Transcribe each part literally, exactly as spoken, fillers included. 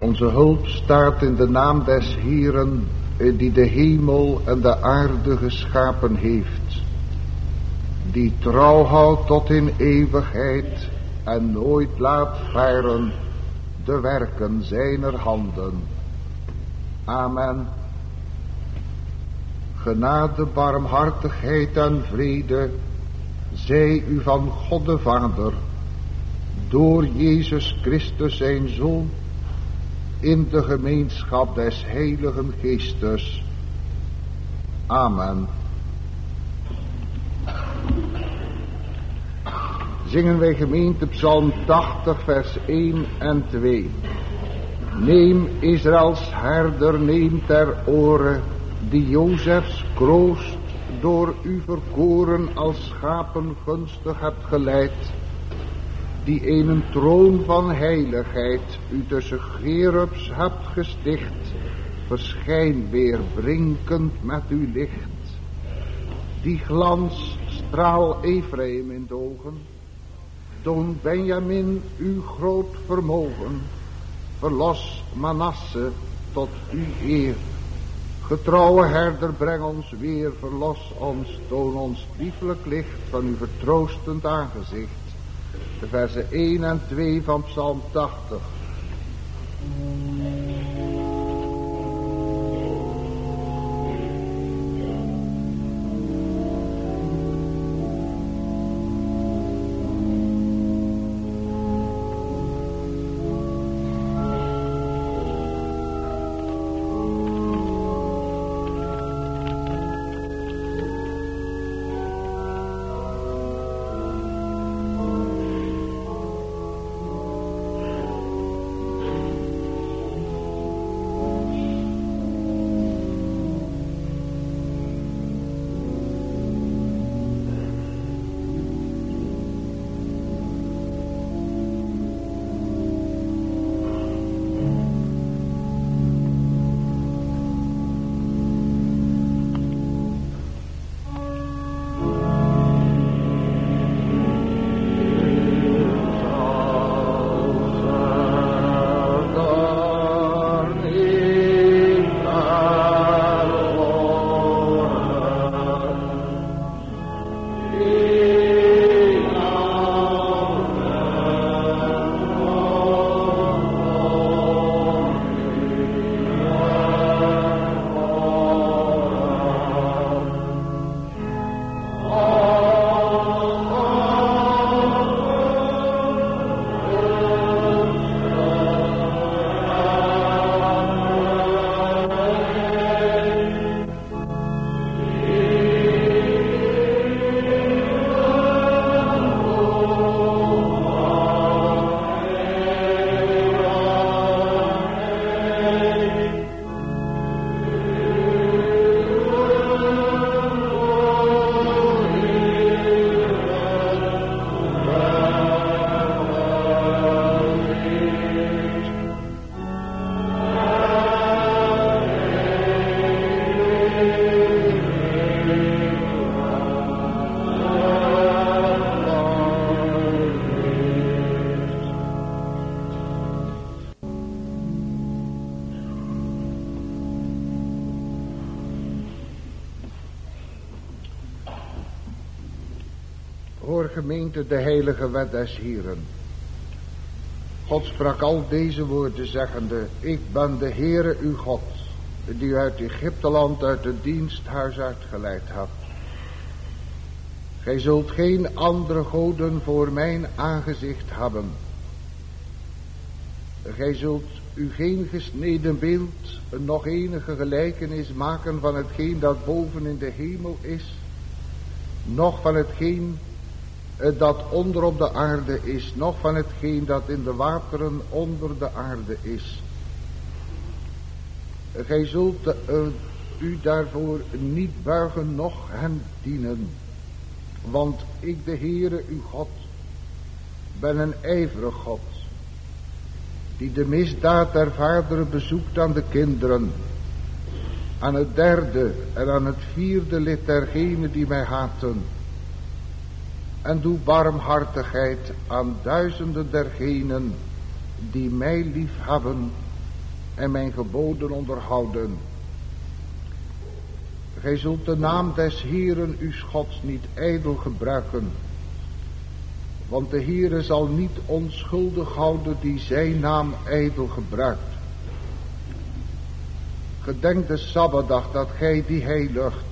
Onze hulp staat in de naam des Heeren, die de hemel en de aarde geschapen heeft, die trouw houdt tot in eeuwigheid en nooit laat varen de werken zijner handen. Amen. Genade, barmhartigheid en vrede zij u van God de Vader, door Jezus Christus zijn Zoon, in de gemeenschap des Heiligen Geestes. Amen. Zingen wij gemeente Psalm tachtig vers één en twee. Neem Israëls herder, neem ter oren, die Jozefs kroost door u verkoren als schapen gunstig hebt geleid, die in een troon van heiligheid u tussen cherubs hebt gesticht, verschijn weer brinkend met uw licht. Die glans straal Ephraim in de ogen, toon Benjamin uw groot vermogen, verlos Manasse tot uw eer. Getrouwe herder, breng ons weer, verlos ons, toon ons lieflijk licht van uw vertroostend aangezicht. De versen één en twee van Psalm tachtig. Hoor gemeente de heilige wet des Heeren. God sprak al deze woorden zeggende, ik ben de Heere uw God, die u uit Egypteland uit het diensthuis uitgeleid hebt. Gij zult geen andere goden voor mijn aangezicht hebben. Gij zult u geen gesneden beeld, nog enige gelijkenis maken van hetgeen dat boven in de hemel is, noch van hetgeen dat onder op de aarde is, noch van hetgeen dat in de wateren onder de aarde is. Gij zult uh, u daarvoor niet buigen, noch hen dienen, want ik, de Heere uw God, ben een ijverig God, die de misdaad der vaderen bezoekt aan de kinderen, aan het derde en aan het vierde lid dergenen die mij haten, en doe barmhartigheid aan duizenden dergenen die mij lief hebben en mijn geboden onderhouden. Gij zult de naam des Heeren uw Gods niet ijdel gebruiken, want de Heere zal niet onschuldig houden die zijn naam ijdel gebruikt. Gedenk de Sabbatdag dat gij die heiligt.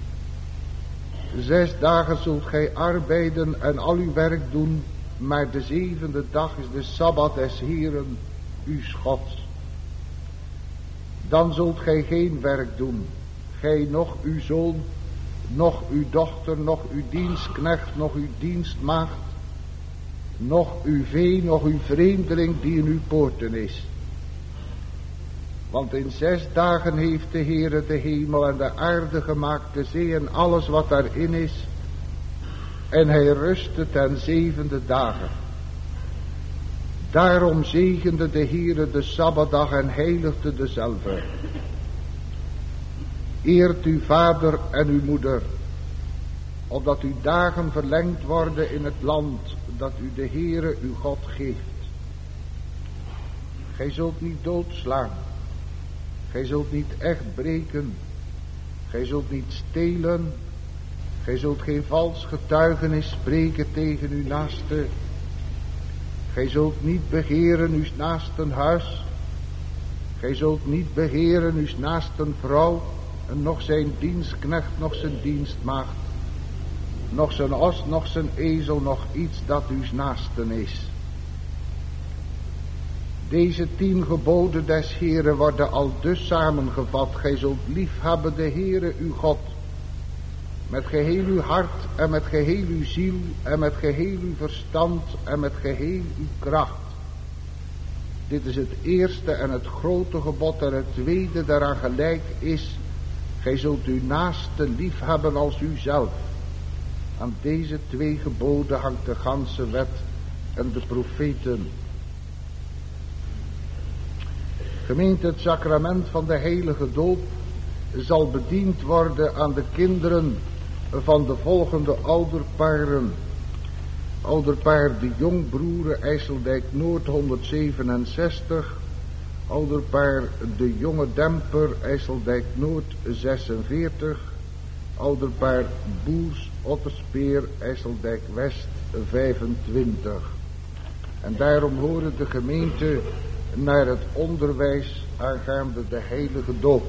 Zes dagen zult gij arbeiden en al uw werk doen, maar de zevende dag is de Sabbat des Heeren uw Gods. Dan zult gij geen werk doen, gij noch uw zoon, noch uw dochter, noch uw dienstknecht, noch uw dienstmaagd, noch uw vee, noch uw vreemdeling die in uw poorten is. Want in zes dagen heeft de Heere de hemel en de aarde gemaakt, de zee en alles wat daarin is. En hij rustte ten zevende dagen. Daarom zegende de Heere de Sabbatdag en heiligde dezelve. Eert uw vader en uw moeder, opdat uw dagen verlengd worden in het land dat u de Heere uw God geeft. Gij zult niet doodslaan. Gij zult niet echt breken. Gij zult niet stelen. Gij zult geen vals getuigenis spreken tegen uw naaste. Gij zult niet begeren uw naasten huis. Gij zult niet begeren uw naasten vrouw, en nog zijn dienstknecht, nog zijn dienstmaagd, nog zijn os, nog zijn ezel, nog iets dat uw naasten is. Deze tien geboden des Heeren worden al dus samengevat. Gij zult liefhebben de Heere uw God, met geheel uw hart en met geheel uw ziel en met geheel uw verstand en met geheel uw kracht. Dit is het eerste en het grote gebod, en het tweede daaraan gelijk is: gij zult uw naaste liefhebben als uzelf. Aan deze twee geboden hangt de ganse wet en de profeten. Gemeente, het sacrament van de heilige doop zal bediend worden aan de kinderen van de volgende ouderparen. Ouderpaar de Jongbroeren, IJsseldijk Noord honderdzevenenzestig. Ouderpaar de Jonge Demper, IJsseldijk Noord zesenveertig. Ouderpaar Boers Otterspeer, IJsseldijk West vijfentwintig. En daarom horen de gemeente naar het onderwijs aangaande de heilige doop.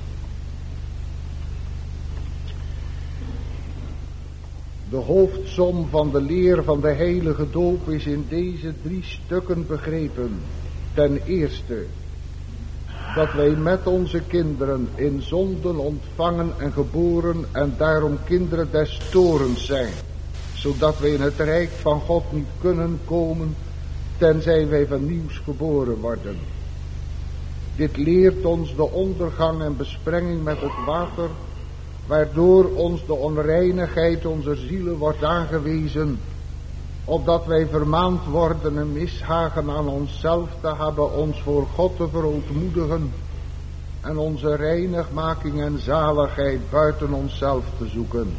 De hoofdsom van de leer van de heilige doop is in deze drie stukken begrepen. Ten eerste, dat wij met onze kinderen in zonden ontvangen en geboren en daarom kinderen des torens zijn, zodat wij in het rijk van God niet kunnen komen, tenzij wij van nieuws geboren worden. Dit leert ons de ondergang en besprenging met het water, waardoor ons de onreinigheid onze zielen wordt aangewezen, opdat wij vermaand worden een mishagen aan onszelf te hebben, ons voor God te verootmoedigen en onze reinigmaking en zaligheid buiten onszelf te zoeken.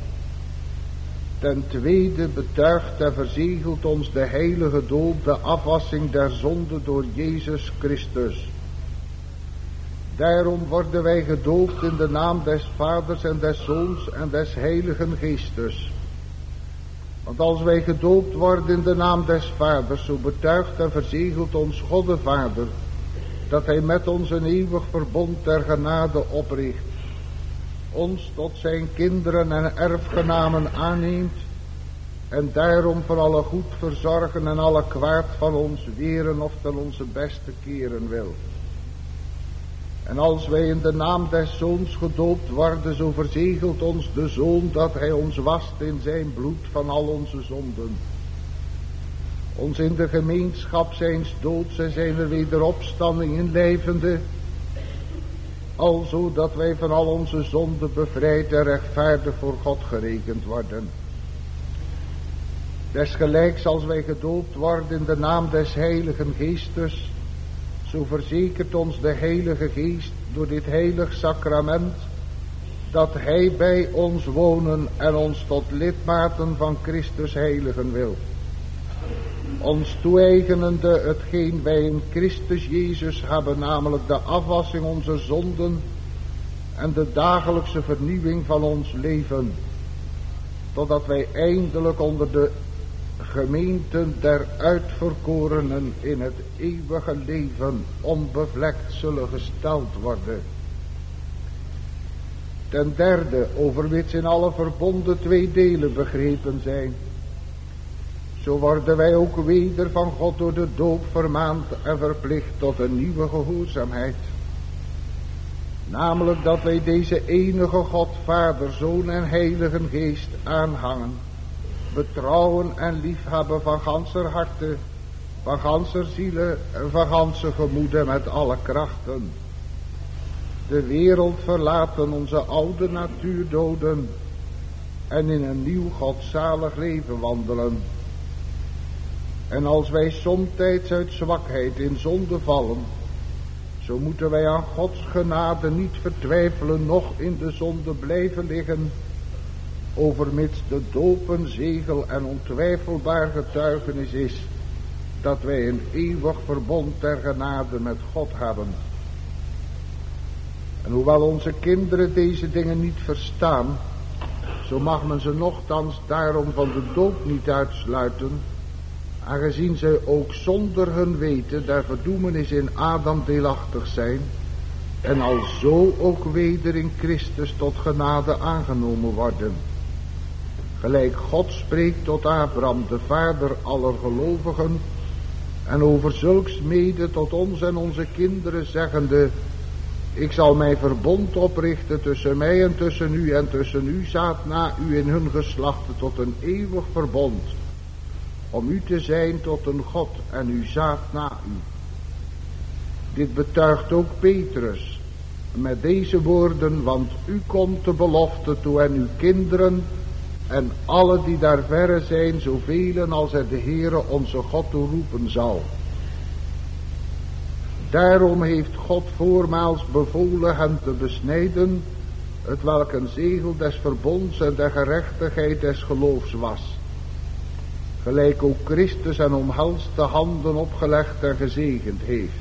Ten tweede betuigt en verzegelt ons de heilige doop de afwassing der zonde door Jezus Christus. Daarom worden wij gedoopt in de naam des Vaders en des Zoons en des Heiligen Geestes. Want als wij gedoopt worden in de naam des Vaders, zo betuigt en verzegelt ons God de Vader, dat hij met ons een eeuwig verbond der genade opricht, ons tot zijn kinderen en erfgenamen aanneemt, en daarom van alle goed verzorgen en alle kwaad van ons weren of ten onze beste keren wil. En als wij in de naam des Zoons gedoopt worden, zo verzegelt ons de Zoon dat hij ons wast in zijn bloed van al onze zonden. Ons in de gemeenschap zijns doods en zijn wederopstanding inlijvende, alzo dat wij van al onze zonden bevrijd en rechtvaardig voor God gerekend worden. Desgelijks als wij gedoopt worden in de naam des Heiligen Geestes, zo verzekert ons de Heilige Geest door dit heilig sacrament dat hij bij ons wonen en ons tot lidmaten van Christus heiligen wil. ons toe-eigenende hetgeen wij in Christus Jezus hebben, namelijk de afwassing onze zonden en de dagelijkse vernieuwing van ons leven, totdat wij eindelijk onder de gemeenten der uitverkorenen in het eeuwige leven onbevlekt zullen gesteld worden. Ten derde, over which in alle verbonden twee delen begrepen zijn, zo worden wij ook weder van God door de doop vermaand en verplicht tot een nieuwe gehoorzaamheid. Namelijk dat wij deze enige God, Vader, Zoon en Heilige Geest aanhangen, betrouwen en liefhebben van ganser harte, van ganser zielen en van ganse gemoeden met alle krachten. De wereld verlaten, onze oude natuur doden en in een nieuw godzalig leven wandelen. En als wij somtijds uit zwakheid in zonde vallen, zo moeten wij aan Gods genade niet vertwijfelen, noch in de zonde blijven liggen, overmits de doop een zegel en ontwijfelbaar getuigenis is, dat wij een eeuwig verbond der genade met God hebben. En hoewel onze kinderen deze dingen niet verstaan, zo mag men ze nochtans daarom van de doop niet uitsluiten, aangezien zij ook zonder hun weten der verdoemenis in Adam deelachtig zijn, en alzo ook weder in Christus tot genade aangenomen worden. Gelijk God spreekt tot Abraham, de vader aller gelovigen, en over zulks mede tot ons en onze kinderen zeggende: ik zal mijn verbond oprichten tussen mij en tussen u en tussen uw zaad na u in hun geslachten tot een eeuwig verbond, om u te zijn tot een God en uw zaad na u. Dit betuigt ook Petrus met deze woorden: want u komt de belofte toe en uw kinderen en alle die daar verre zijn, zoveel als er de Heere onze God toe roepen zal. Daarom heeft God voormaals bevolen hen te besnijden, het welk een zegel des verbonds en der gerechtigheid des geloofs was. Gelijk ook Christus en omhelste handen opgelegd en gezegend heeft.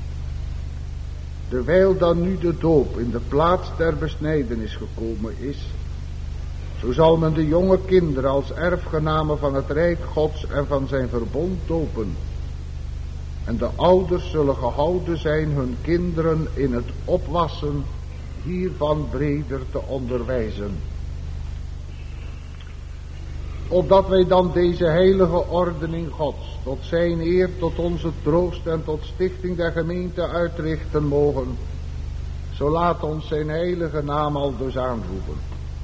Terwijl dan nu de doop in de plaats der besnijdenis gekomen is, zo zal men de jonge kinderen als erfgenamen van het rijk Gods en van zijn verbond dopen. En de ouders zullen gehouden zijn hun kinderen in het opwassen hiervan breder te onderwijzen. Opdat wij dan deze heilige ordening Gods tot zijn eer, tot onze troost en tot stichting der gemeente uitrichten mogen, zo laat ons zijn heilige naam al dus aanroepen.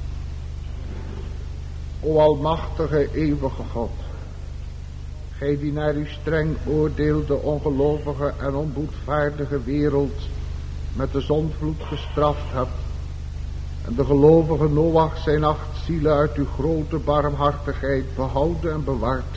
O almachtige eeuwige God, gij die naar uw streng oordeel de ongelovige en onboedvaardige wereld met de zondvloed gestraft hebt, en de gelovige Noach zijn acht zielen uit uw grote barmhartigheid behouden en bewaard.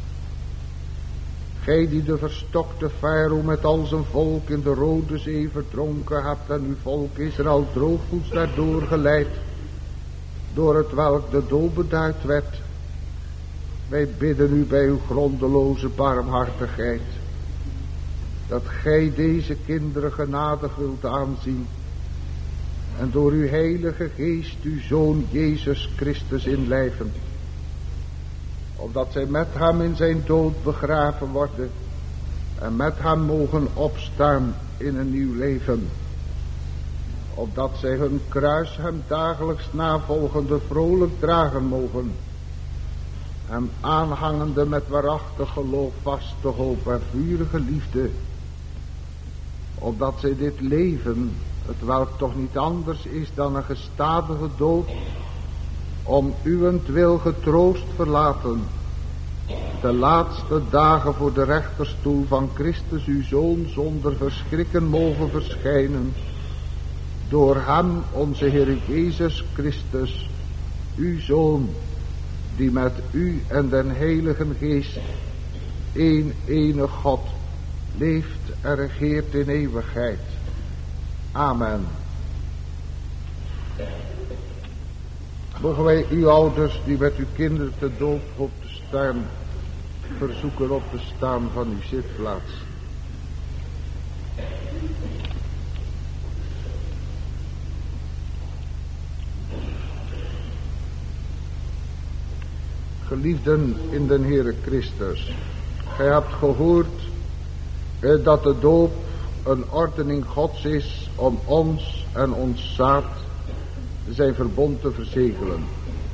Gij die de verstokte Farao met al zijn volk in de Rode Zee verdronken hebt en uw volk Israël droogvoets daardoor geleid, door het welk de dood beduid werd. Wij bidden u bij uw grondeloze barmhartigheid, dat gij deze kinderen genadig wilt aanzien, en door uw heilige geest uw Zoon Jezus Christus inlijven, opdat zij met hem in zijn dood begraven worden, en met hem mogen opstaan in een nieuw leven, opdat zij hun kruis hem dagelijks navolgende vrolijk dragen mogen, hem aanhangende met waarachtig geloof, vaste hoop en vurige liefde, opdat zij dit leven, het welk toch niet anders is dan een gestadige dood, om uwentwil getroost verlaten, de laatste dagen voor de rechterstoel van Christus uw Zoon zonder verschrikken mogen verschijnen, door hem onze Heer Jezus Christus, uw Zoon, die met u en den Heilige Geest, één enig God, leeft en regeert in eeuwigheid. Amen. Mogen wij uw ouders die met uw kinderen te doop op te staan, verzoeken op te staan van uw zitplaats. Geliefden in den Heere Christus, gij hebt gehoord eh, dat de doop een ordening Gods is om ons en ons zaad zijn verbond te verzegelen.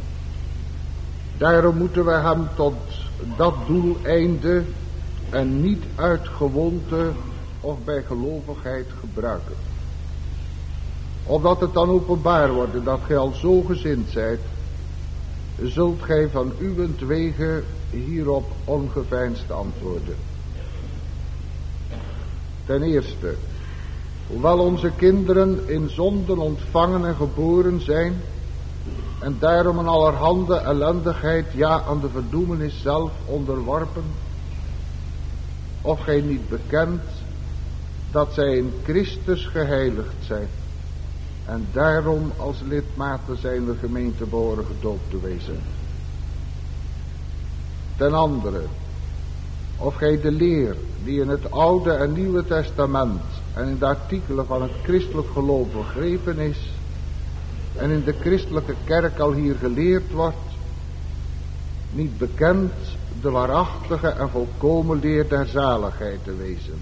Daarom moeten we hem tot dat doeleinde en niet uit gewoonte of bij gelovigheid gebruiken. Opdat het dan openbaar wordt dat gij al zo gezind zijt, zult gij van uwentwege hierop ongeveinsd antwoorden. Ten eerste, hoewel onze kinderen in zonden ontvangen en geboren zijn, en daarom een allerhande ellendigheid, ja aan de verdoemenis zelf onderworpen, of gij niet bekent dat zij in Christus geheiligd zijn, en daarom als lidmaten zijn de gemeente behoren gedoopt te wezen. Ten andere, of gij de leer die in het Oude en Nieuwe Testament en in de artikelen van het christelijk geloof begrepen is en in de christelijke kerk al hier geleerd wordt, niet bekend de waarachtige en volkomen leer der zaligheid te wezen.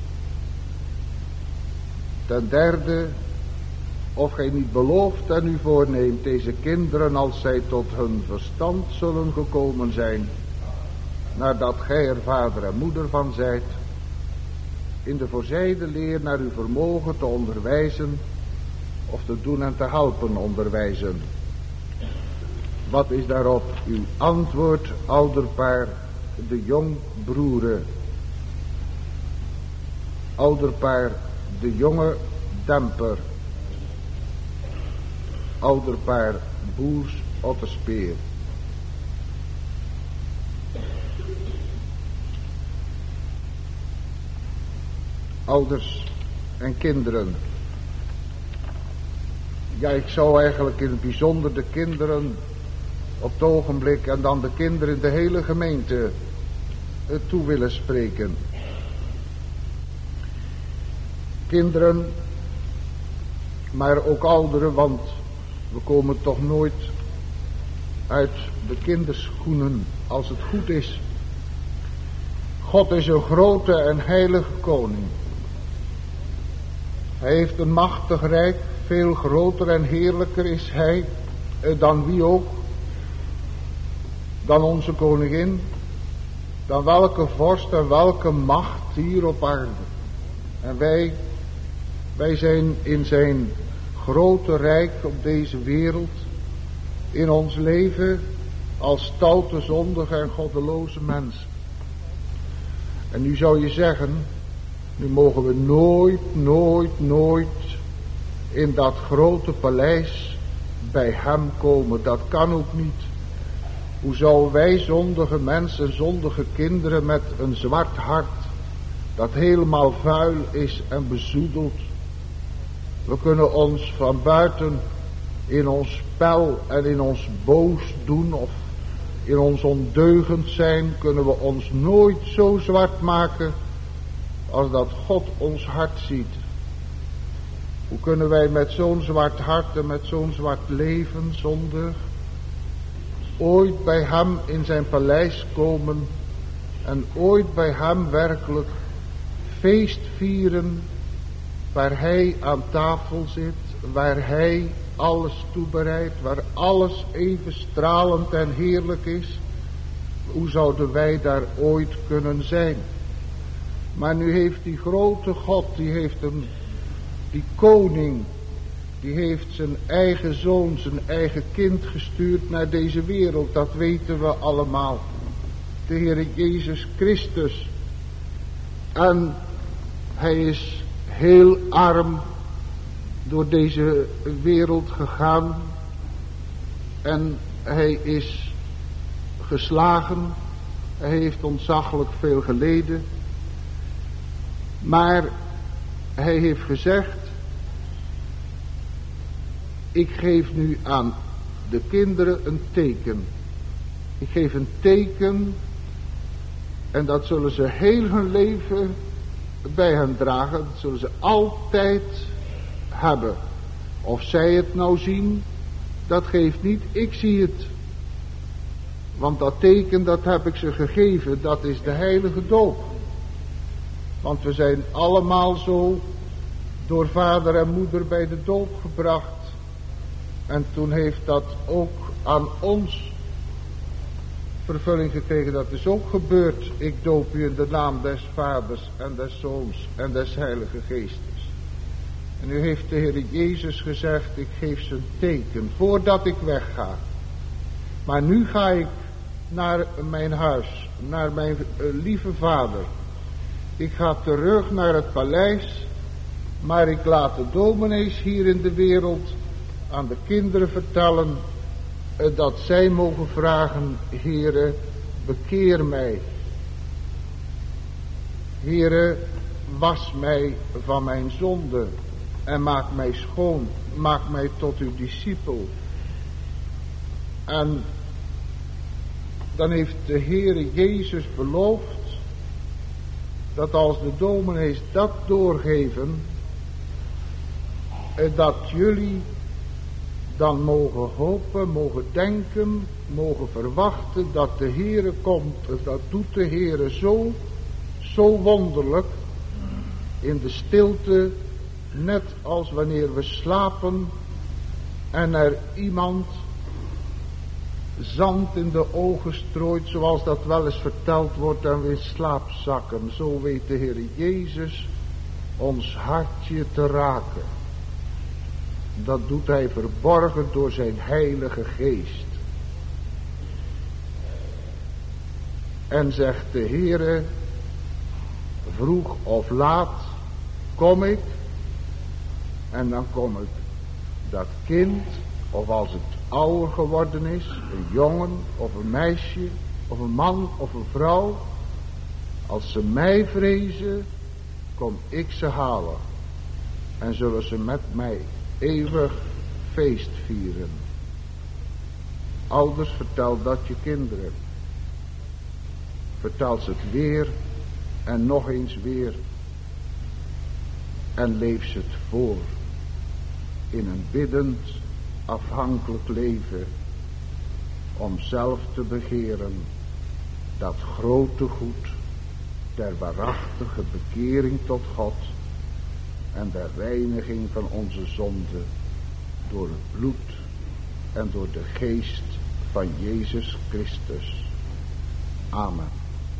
Ten derde, of gij niet belooft en u voorneemt deze kinderen, als zij tot hun verstand zullen gekomen zijn, nadat gij er vader en moeder van zijt, in de voorzijde leer naar uw vermogen te onderwijzen, of te doen en te helpen onderwijzen. Wat is daarop uw antwoord, ouderpaar, de jongbroeren? Ouderpaar, de jonge demper. Ouderpaar, boers, otterspeer. Ouders en kinderen. Ja, ik zou eigenlijk in het bijzonder de kinderen op het ogenblik en dan de kinderen in de hele gemeente toe willen spreken. Kinderen, maar ook ouderen, want we komen toch nooit uit de kinderschoenen als het goed is. God is een grote en heilige koning. Hij heeft een machtig rijk, veel groter en heerlijker is hij eh, dan wie ook, dan onze koningin, dan welke vorst en welke macht hier op aarde. En wij, wij zijn in zijn grote rijk op deze wereld, in ons leven als stoute, zondige en goddeloze mensen. En nu zou je zeggen, nu mogen we nooit, nooit, nooit in dat grote paleis bij hem komen. Dat kan ook niet. Hoe zouden wij zondige mensen, zondige kinderen met een zwart hart, dat helemaal vuil is en bezoedeld. We kunnen ons van buiten in ons spel en in ons boos doen of in ons ondeugend zijn, kunnen we ons nooit zo zwart maken als dat God ons hart ziet. Hoe kunnen wij met zo'n zwart hart en met zo'n zwart leven zonder ooit bij hem in zijn paleis komen en ooit bij hem werkelijk feest vieren, waar hij aan tafel zit, waar hij alles toebereidt, waar alles even stralend en heerlijk is. Hoe zouden wij daar ooit kunnen zijn? Maar nu heeft die grote God, die heeft een, die koning, die heeft zijn eigen zoon, zijn eigen kind gestuurd naar deze wereld. Dat weten we allemaal. De Heer Jezus Christus. En hij is heel arm door deze wereld gegaan. En hij is geslagen. Hij heeft ontzaglijk veel geleden. Maar hij heeft gezegd, ik geef nu aan de kinderen een teken. Ik geef een teken En dat zullen ze heel hun leven bij hen dragen. Dat zullen ze altijd hebben. Of zij het nou zien, dat geeft niet. Ik zie het. Want dat teken, dat heb ik ze gegeven. Dat is de heilige doop. Want we zijn allemaal zo door vader en moeder bij de doop gebracht. En toen heeft dat ook aan ons vervulling gekregen. Dat is ook gebeurd. Ik doop u in de naam des vaders en des zoons en des heilige geestes. En nu heeft de Heer Jezus gezegd, ik geef ze een teken voordat ik wegga. Maar nu ga ik naar mijn huis, naar mijn uh, lieve vader. Ik ga terug naar het paleis, maar ik laat de dominees hier in de wereld aan de kinderen vertellen uh, dat zij mogen vragen, Heere, bekeer mij. Heere, was mij van mijn zonde en maak mij schoon, maak mij tot uw discipel. En dan heeft de Heere Jezus beloofd dat als de dominees dat doorgeven, dat jullie dan mogen hopen, mogen denken, mogen verwachten dat de Heere komt. Dat doet de Heere zo, zo wonderlijk in de stilte, net als wanneer we slapen en er iemand zand in de ogen strooit, zoals dat wel eens verteld wordt, en we in slaap zakken. Zo weet de Heer Jezus ons hartje te raken. Dat doet hij verborgen door zijn heilige geest. En zegt de Heere, vroeg of laat kom ik, en dan kom ik dat kind, of als het ouder geworden is, een jongen of een meisje of een man of een vrouw, als ze mij vrezen, kom ik ze halen en zullen ze met mij eeuwig feest vieren. Ouders, vertel dat je kinderen. Vertel ze het weer en nog eens weer en leef ze het voor in een biddend, afhankelijk leven, om zelf te begeren dat grote goed der waarachtige bekering tot God en de reiniging van onze zonde door het bloed en door de geest van Jezus Christus. Amen.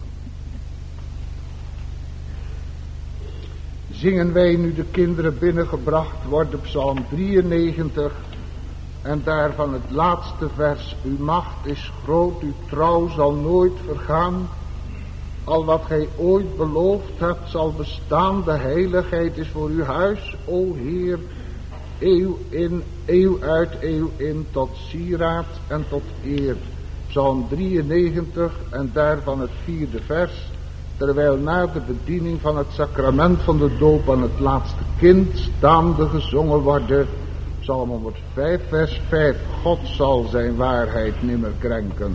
Zingen wij nu de kinderen binnengebracht worden, Psalm drieënnegentig, en daarvan het laatste vers. Uw macht is groot, uw trouw zal nooit vergaan. Al wat gij ooit beloofd hebt zal bestaan, de heiligheid is voor uw huis, o Heer, eeuw in, eeuw uit, eeuw in, tot sieraad en tot eer. Psalm drieënnegentig en daarvan het vierde vers. Terwijl na de bediening van het sacrament van de doop aan het laatste kind staande gezongen worden, Psalm honderdvijf vers vijf. God zal zijn waarheid nimmer krenken.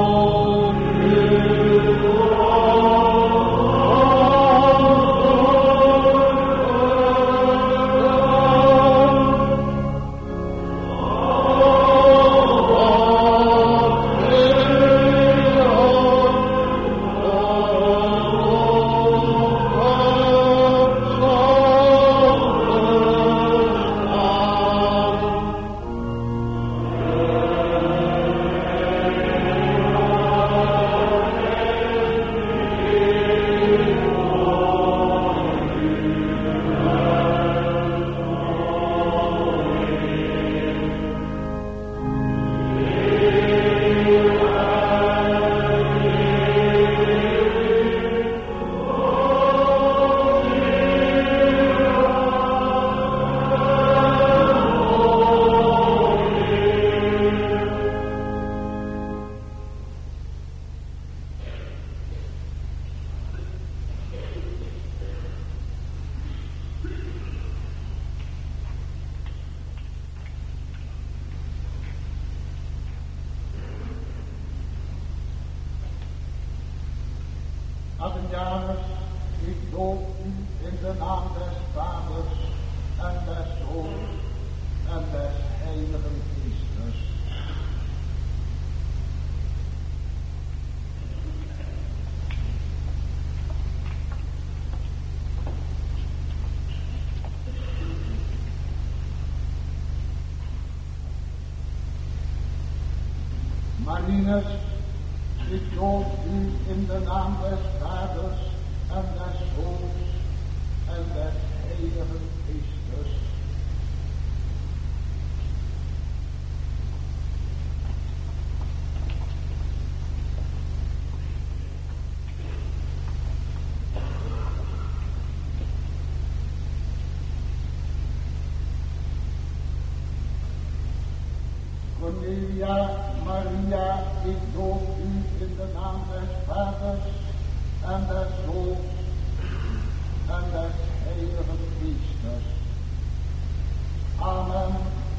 Oh Adrianus, ik doop u in de naam des Vaders en des Zoons en des Heiligen Geestes. Marinus, ik doop u in de naam des Vaders en des Zoons en des Heiligen Geestes. Cornelia, Maria, ik doop u in de naam des Vaders en des Zoons en des Heiligen Geestes. Amen.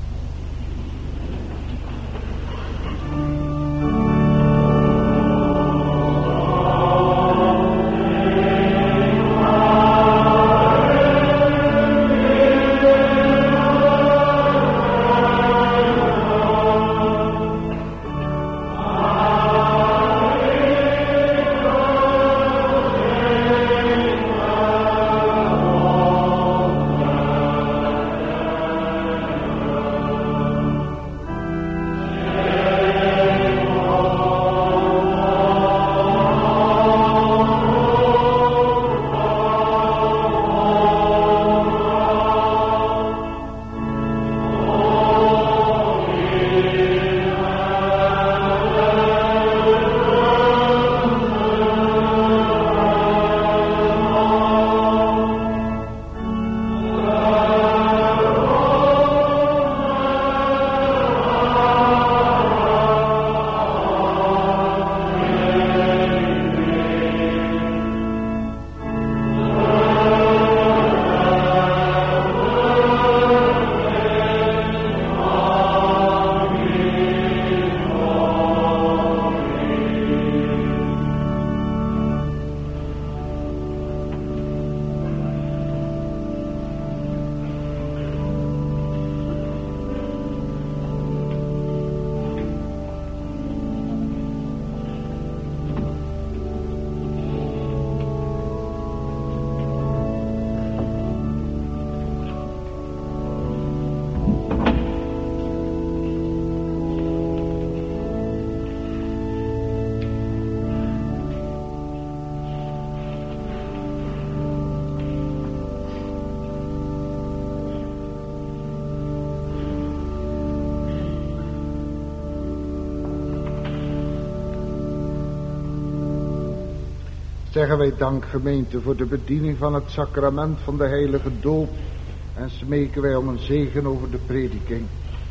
Zeggen wij dank, gemeente, voor de bediening van het sacrament van de heilige doop en smeken wij om een zegen over de prediking.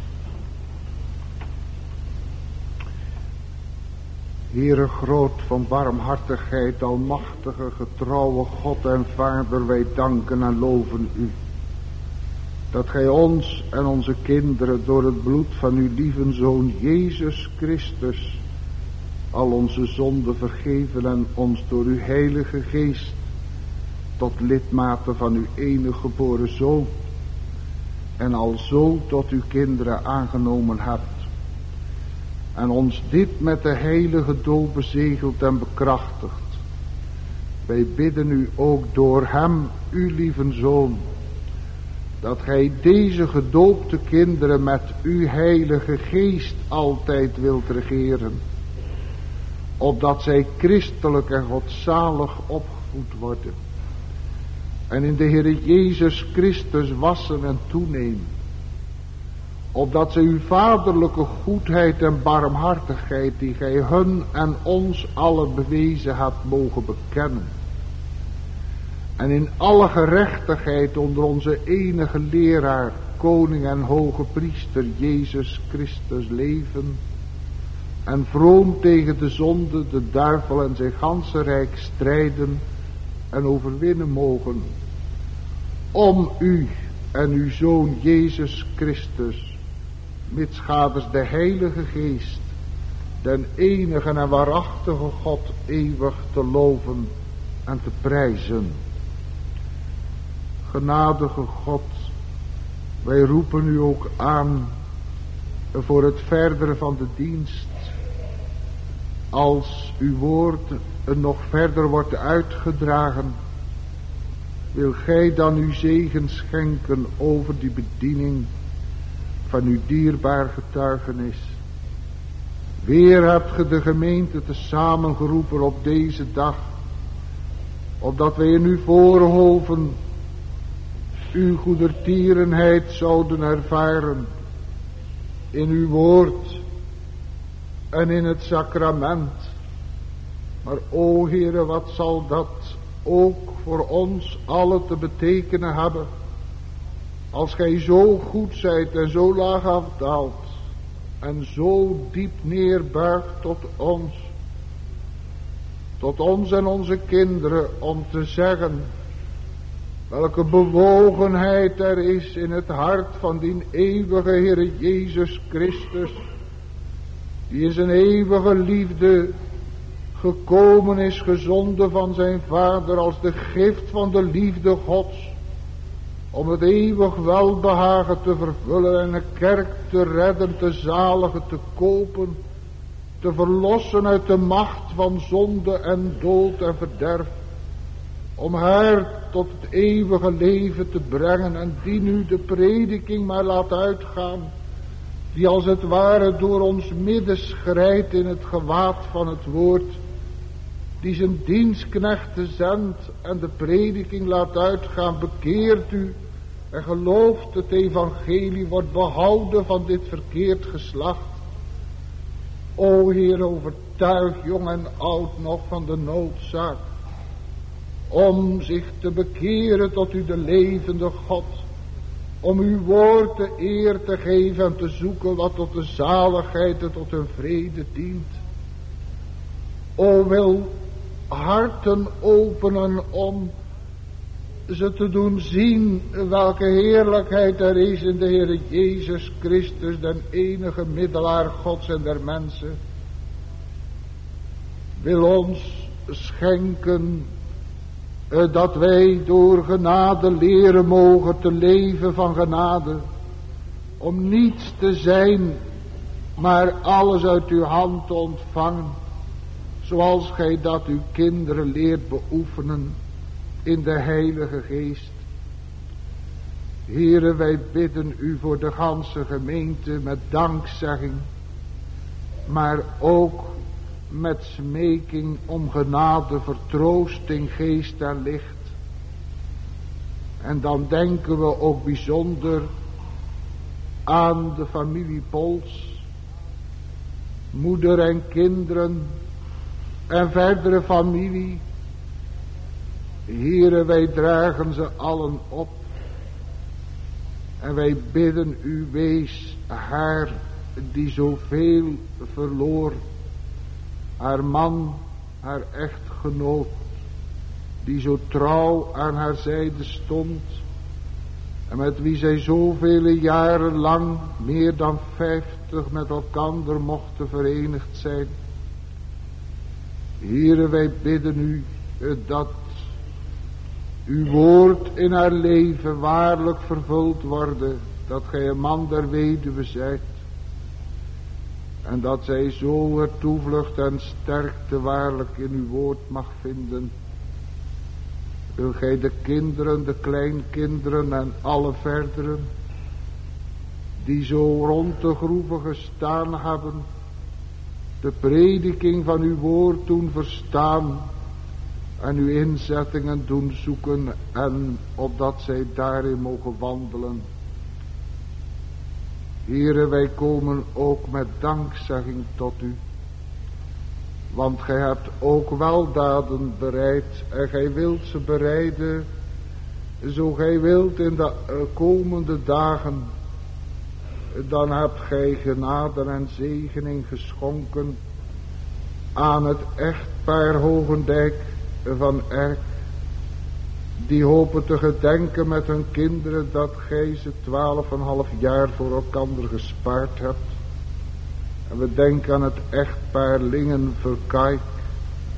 Heere groot van barmhartigheid, almachtige, getrouwe God en Vader, wij danken en loven u. Dat gij ons en onze kinderen door het bloed van uw lieve Zoon Jezus Christus al onze zonden vergeven en ons door uw heilige geest tot lidmaten van uw enige geboren Zoon en alzo tot uw kinderen aangenomen hebt. En ons dit met de heilige doop bezegeld en bekrachtigd. Wij bidden u ook door hem, uw lieve Zoon, dat gij deze gedoopte kinderen met uw heilige geest altijd wilt regeren, opdat zij christelijk en godzalig opgevoed worden en in de Heere Jezus Christus wassen en toenemen, opdat zij uw vaderlijke goedheid en barmhartigheid die gij hun en ons allen bewezen hebt mogen bekennen en in alle gerechtigheid onder onze enige leraar, koning en hoge priester Jezus Christus leven en vroom tegen de zonde, de duivel en zijn ganse rijk strijden en overwinnen mogen, om u en uw Zoon Jezus Christus, mitsgaders de Heilige Geest, den enige en waarachtige God eeuwig te loven en te prijzen. Genadige God, wij roepen u ook aan voor het verdere van de dienst. Als uw woord nog verder wordt uitgedragen, wil gij dan uw zegen schenken over die bediening van uw dierbaar getuigenis. Weer hebt ge de gemeente te samengeroepen op deze dag, opdat wij in uw voorhoven uw goedertierenheid zouden ervaren in uw woord en in het sacrament. Maar o Heere, wat zal dat ook voor ons allen te betekenen hebben, als gij zo goed zijt en zo laag afdaalt en zo diep neerbuigt tot ons, tot ons en onze kinderen, om te zeggen welke bewogenheid er is in het hart van die eeuwige Heere Jezus Christus, die in zijn eeuwige liefde gekomen is, gezonden van zijn Vader als de gift van de liefde Gods, om het eeuwig welbehagen te vervullen en een kerk te redden, te zaligen, te kopen, te verlossen uit de macht van zonde en dood en verderf, om haar tot het eeuwige leven te brengen, en die nu de prediking maar laat uitgaan, die als het ware door ons midden schrijdt in het gewaad van het woord, die zijn dienstknechten zendt en de prediking laat uitgaan. Bekeert u en gelooft het evangelie, wordt behouden van dit verkeerd geslacht. O Heer, overtuig jong en oud nog van de noodzaak om zich te bekeren tot u de levende God, om uw woord de eer te geven en te zoeken wat tot de zaligheid en tot hun vrede dient. O wil harten openen om ze te doen zien welke heerlijkheid er is in de Heere Jezus Christus, den enige middelaar Gods en der mensen. Wil ons schenken uh, dat wij door genade leren mogen te leven van genade, om niets te zijn, maar alles uit uw hand te ontvangen, zoals gij dat uw kinderen leert beoefenen in de Heilige Geest. Heere, wij bidden u voor de ganse gemeente met dankzegging, maar ook met smeking om genade, vertroosting, geest en licht. En dan denken we ook bijzonder aan de familie Pols, moeder en kinderen en verdere familie. Heere, wij dragen ze allen op en wij bidden u, wees haar die zoveel verloor, haar man, haar echtgenoot, die zo trouw aan haar zijde stond en met wie zij zoveel jaren lang, meer dan vijftig, met elkander mochten verenigd zijn. Heere, wij bidden u dat uw woord in haar leven waarlijk vervuld worden, dat gij een man der weduwe zijt, en dat zij zo er toevlucht en sterkte waarlijk in uw woord mag vinden. Wil gij de kinderen, de kleinkinderen en alle verderen, die zo rond de groeven gestaan hebben, de prediking van uw woord doen verstaan en uw inzettingen doen zoeken, en opdat zij daarin mogen wandelen. Heere, wij komen ook met dankzegging tot u, want gij hebt ook weldaden bereid en gij wilt ze bereiden, zo gij wilt in de komende dagen. Dan hebt gij genade en zegening geschonken aan het echtpaar Hogendijk van Erk, die hopen te gedenken met hun kinderen dat gij ze twaalf en een half jaar voor elkander gespaard hebt. En we denken aan het echtpaar Lingen Verkijk,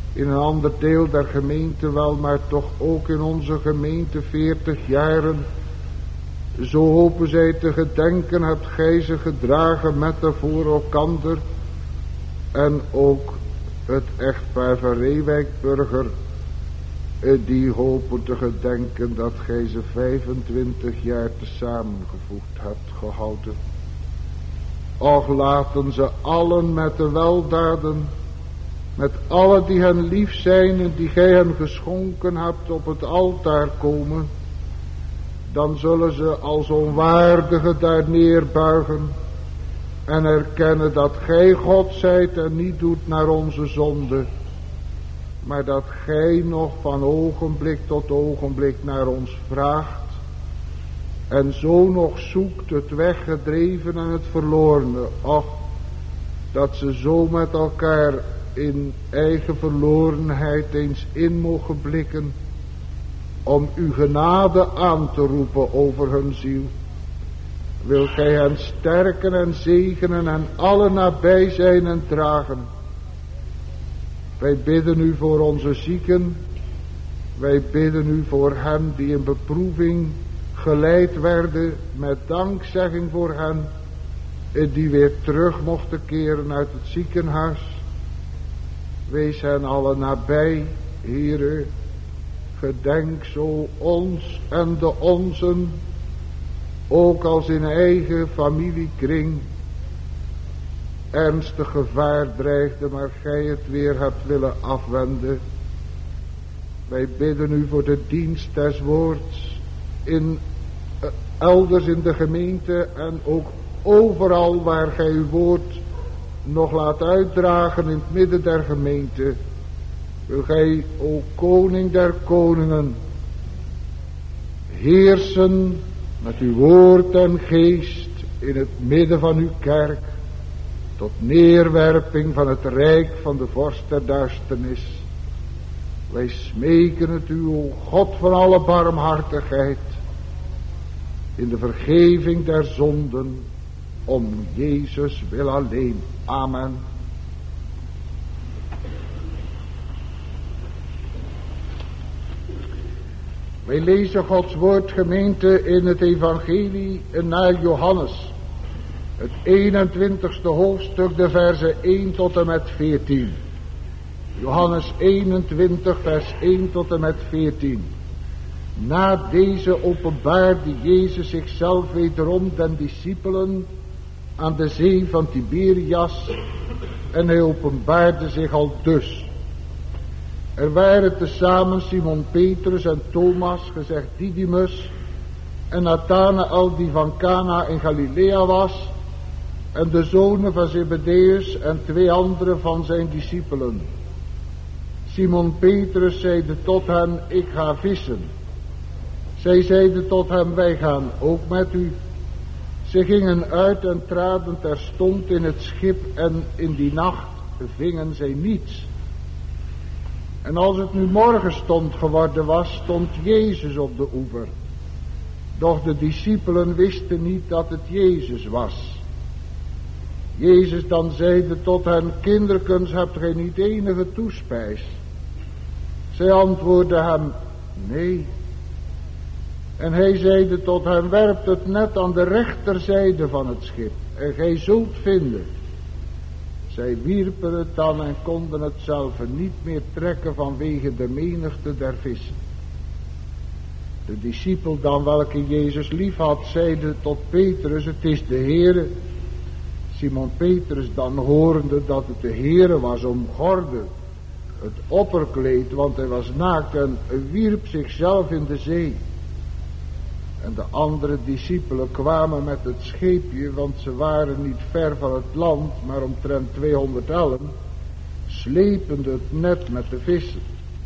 in een ander deel der gemeente wel, maar toch ook in onze gemeente veertig jaren. Zo hopen zij te gedenken, hebt gij ze gedragen met de voor elkander. En ook het echtpaar van Reewijkburger, die hopen te gedenken dat gij ze vijfentwintig jaar tezamen gevoegd hebt gehouden. Och, laten ze allen met de weldaden, met alle die hen lief zijn en die gij hen geschonken hebt, op het altaar komen. Dan zullen ze als onwaardigen daar neerbuigen en erkennen dat gij God zijt en niet doet naar onze zonde, maar dat gij nog van ogenblik tot ogenblik naar ons vraagt en zo nog zoekt het weggedreven en het verlorene. Och, dat ze zo met elkaar in eigen verlorenheid eens in mogen blikken om uw genade aan te roepen over hun ziel. Wil gij hen sterken en zegenen en alle nabij zijn en dragen. Wij bidden u voor onze zieken. Wij bidden u voor hen die in beproeving geleid werden, met dankzegging voor hen die weer terug mochten keren uit het ziekenhuis. Wees hen alle nabij, Heere. Gedenk zo ons en de onzen, ook als in eigen familiekring ernstig gevaar dreigde, maar gij het weer hebt willen afwenden. Wij bidden u voor de dienst des woords in uh, elders in de gemeente en ook overal waar gij uw woord nog laat uitdragen in het midden der gemeente. Wil gij, o koning der koningen, heersen met uw woord en geest in het midden van uw kerk, tot neerwerping van het rijk van de vorst der duisternis. Wij smeken het u, o God van alle barmhartigheid, in de vergeving der zonden, om Jezus wil alleen. Amen. Wij lezen Gods woord, gemeente, in het evangelie naar Johannes. Het eenentwintigste hoofdstuk, de versen één tot en met veertien. Johannes eenentwintig, vers één tot en met veertien. Na deze openbaarde Jezus zichzelf wederom den discipelen aan de zee van Tiberias, en hij openbaarde zich al dus. Er waren tezamen Simon Petrus en Thomas, gezegd Didymus, en Nathanael die van Cana in Galilea was, en de zonen van Zebedeus en twee anderen van zijn discipelen. Simon Petrus zeide tot hen, ik ga vissen. Zij zeiden tot hem, wij gaan ook met u. Ze gingen uit en traden terstond in het schip, en in die nacht vingen zij niets. En als het nu morgenstond geworden was, stond Jezus op de oever. Doch de discipelen wisten niet dat het Jezus was. Jezus dan zeide tot hen, kinderkens, hebt gij niet enige toespijs? Zij antwoordden hem, nee. En hij zeide tot hen, werpt het net aan de rechterzijde van het schip, en gij zult vinden. Zij wierpen het dan en konden het zelf niet meer trekken vanwege de menigte der vissen. De discipel dan, welke Jezus lief had, zeide tot Petrus, het is de Heere. Simon Petrus dan, horende dat het de Heere was, omgorde het opperkleed, want hij was naakt, en wierp zichzelf in de zee. En de andere discipelen kwamen met het scheepje, want ze waren niet ver van het land, maar omtrent tweehonderd ellen, slepende het net met de vissen.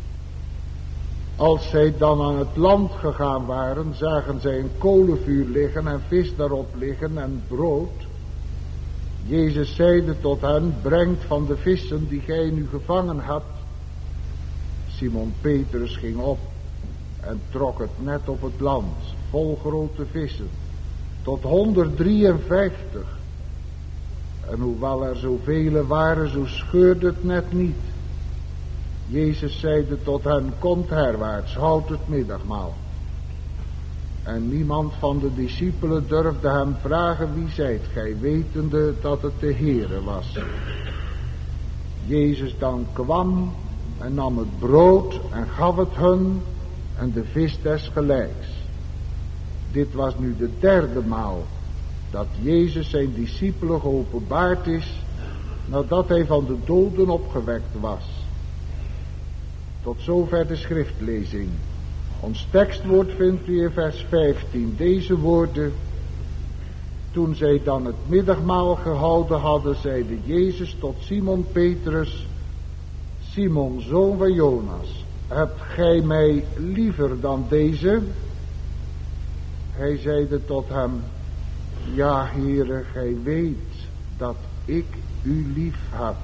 Als zij dan aan het land gegaan waren, zagen zij een kolenvuur liggen en vis daarop liggen en brood. Jezus zeide tot hen, brengt van de vissen die gij nu gevangen hebt. Simon Petrus ging op en trok het net op het land, vol grote vissen, tot honderddrieënvijftig. En hoewel er zoveel waren, zo scheurde het net niet. Jezus zeide tot hen, komt herwaarts, houd het middagmaal. En niemand van de discipelen durfde hem vragen, wie zijt gij, wetende dat het de Heere was. Jezus dan kwam en nam het brood en gaf het hun en de vis desgelijks. Dit was nu de derde maal dat Jezus zijn discipelen geopenbaard is, nadat hij van de doden opgewekt was. Tot zover de schriftlezing. Ons tekstwoord vindt u in vers vijftien. Deze woorden. Toen zij dan het middagmaal gehouden hadden, zeide Jezus tot Simon Petrus, Simon, zoon van Jonas, hebt gij mij liever dan deze? Hij zeide tot hem, ja, Heere, gij weet dat ik u lief heb.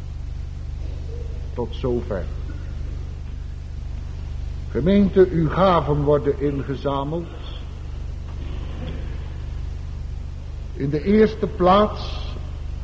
Tot zover. Gemeente, uw gaven worden ingezameld. In de eerste plaats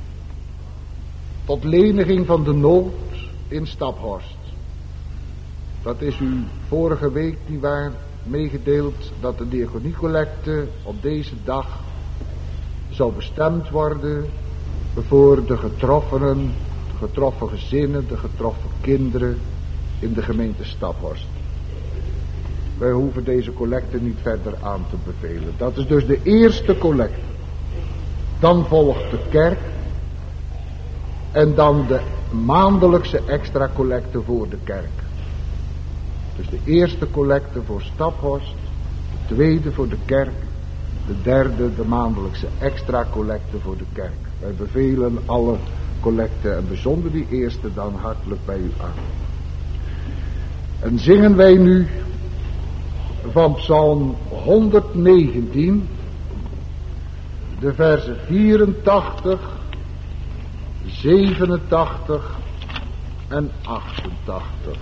tot leniging van de nood in Staphorst. Dat is u vorige week nietwaar meegedeeld, dat de diaconiecollecte op deze dag zou bestemd worden voor de getroffenen, de getroffen gezinnen, de getroffen kinderen in de gemeente Staphorst. Wij hoeven deze collecte niet verder aan te bevelen. Dat is dus de eerste collecte. Dan volgt de kerk. En dan de maandelijkse extra collecte voor de kerk. Dus de eerste collecte voor Staphorst. De tweede voor de kerk. De derde de maandelijkse extra collecte voor de kerk. Wij bevelen alle collecten en bijzonder die eerste dan hartelijk bij u aan. En zingen wij nu van Psalm honderdnegentien, de versen vierentachtig, zevenentachtig en achtentachtig.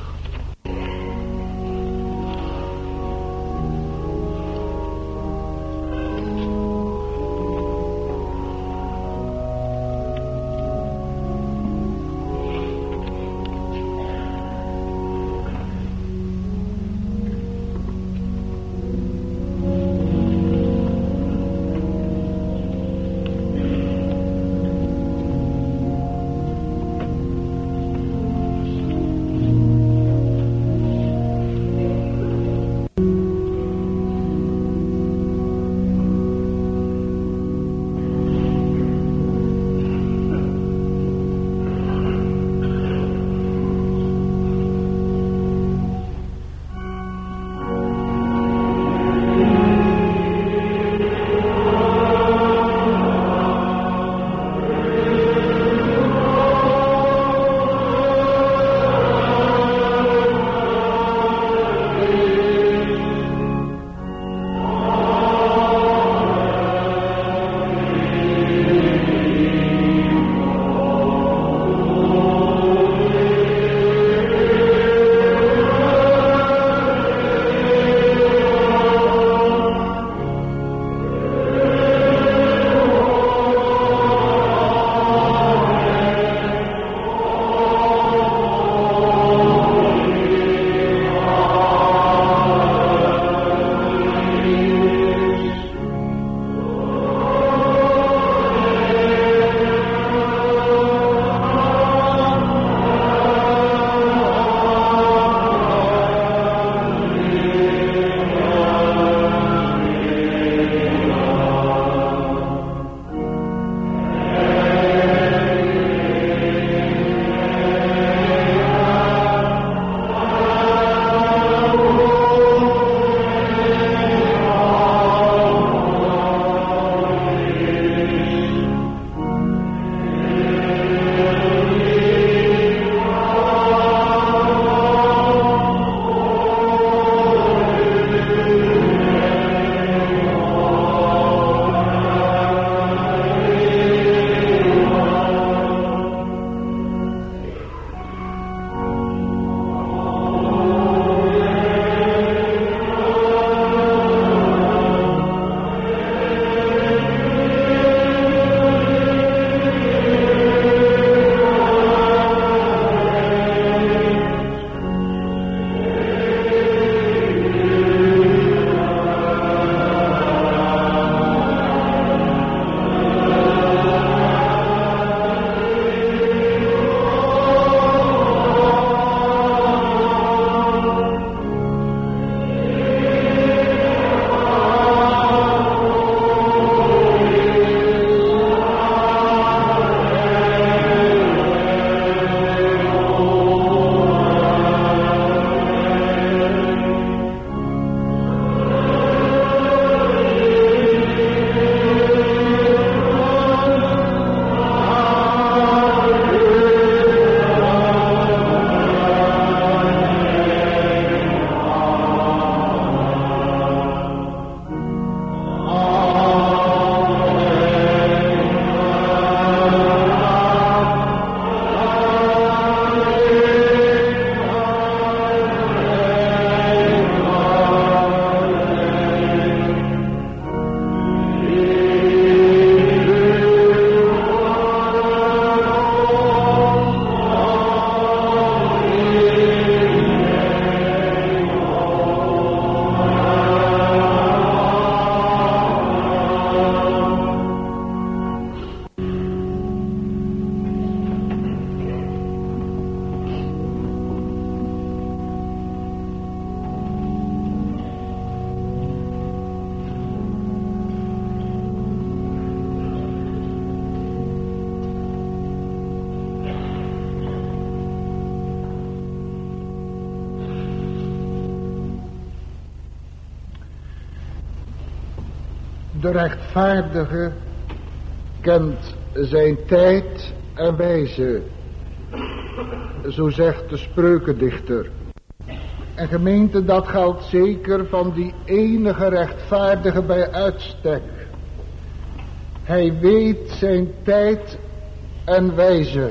De rechtvaardige kent zijn tijd en wijze, zo zegt de spreukendichter. En gemeente, dat geldt zeker van die enige rechtvaardige bij uitstek. Hij weet zijn tijd en wijze.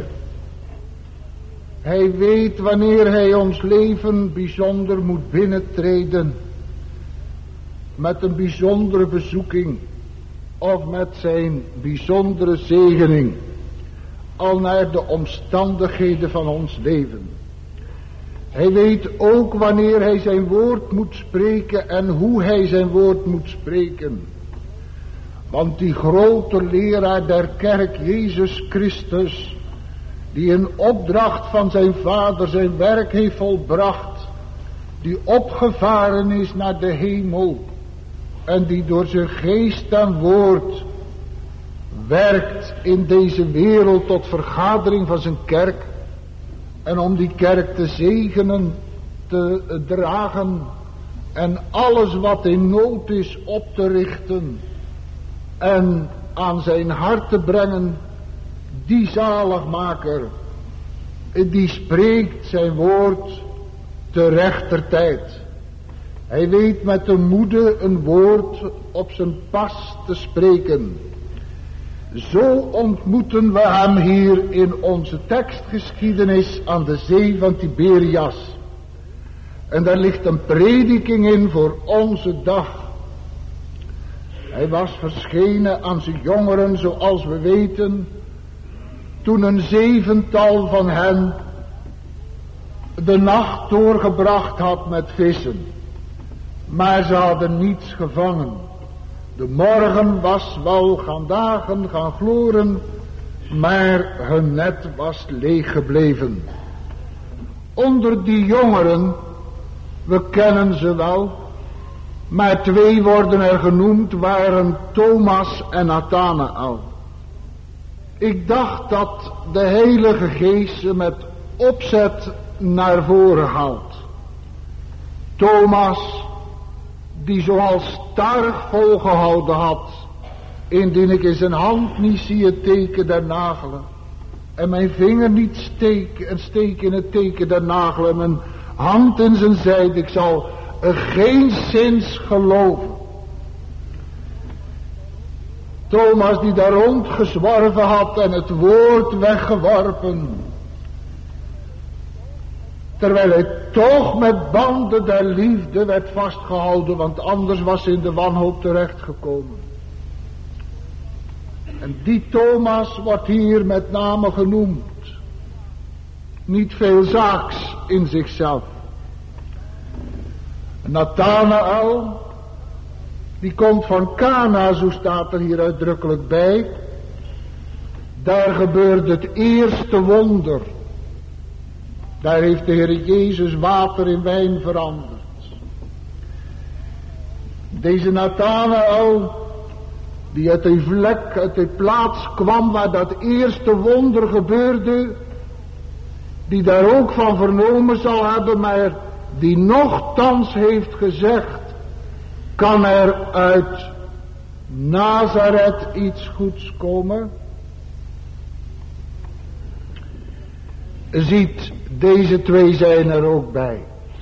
Hij weet wanneer hij ons leven bijzonder moet binnentreden. Met een bijzondere bezoeking. Of met zijn bijzondere zegening. Al naar de omstandigheden van ons leven. Hij weet ook wanneer hij zijn woord moet spreken en hoe hij zijn woord moet spreken. Want die grote leraar der kerk, Jezus Christus, die in opdracht van zijn vader zijn werk heeft volbracht, die opgevaren is naar de hemel en die door zijn geest en woord werkt in deze wereld tot vergadering van zijn kerk en om die kerk te zegenen, te dragen en alles wat in nood is op te richten en aan zijn hart te brengen. Die zaligmaker, die spreekt zijn woord te rechter tijd. Hij weet met de moede een woord op zijn pas te spreken. Zo ontmoeten we hem hier in onze tekstgeschiedenis aan de zee van Tiberias. En daar ligt een prediking in voor onze dag. Hij was verschenen aan zijn jongeren, zoals we weten, toen een zevental van hen de nacht doorgebracht had met vissen. Maar ze hadden niets gevangen. De morgen was wel gaan dagen, gaan gloren, maar hun net was leeg gebleven. Onder die jongeren, we kennen ze wel, maar twee worden er genoemd, waren Thomas en Nathanael. Ik dacht dat de Heilige Geest ze met opzet naar voren haalt. Thomas, die zoals sterk volgehouden had, indien ik in zijn hand niet zie het teken der nagelen, en mijn vinger niet steek en steek in het teken der nagelen, en mijn hand in zijn zijde, ik zal er geen zins geloven. Thomas, die daar rondgezworven had en het woord weggeworpen, terwijl hij toch met banden der liefde werd vastgehouden, want anders was hij in de wanhoop terechtgekomen. En die Thomas wordt hier met name genoemd. Niet veel zaaks in zichzelf. Nathanael, die komt van Cana, zo staat er hier uitdrukkelijk bij. Daar gebeurde het eerste wonder. Daar heeft de Heer Jezus water in wijn veranderd. Deze Nathanael, die uit die vlek, uit die plaats kwam waar dat eerste wonder gebeurde, die daar ook van vernomen zal hebben, maar die nochtans heeft gezegd, kan er uit Nazareth iets goeds komen? Ziet, deze twee zijn er ook bij.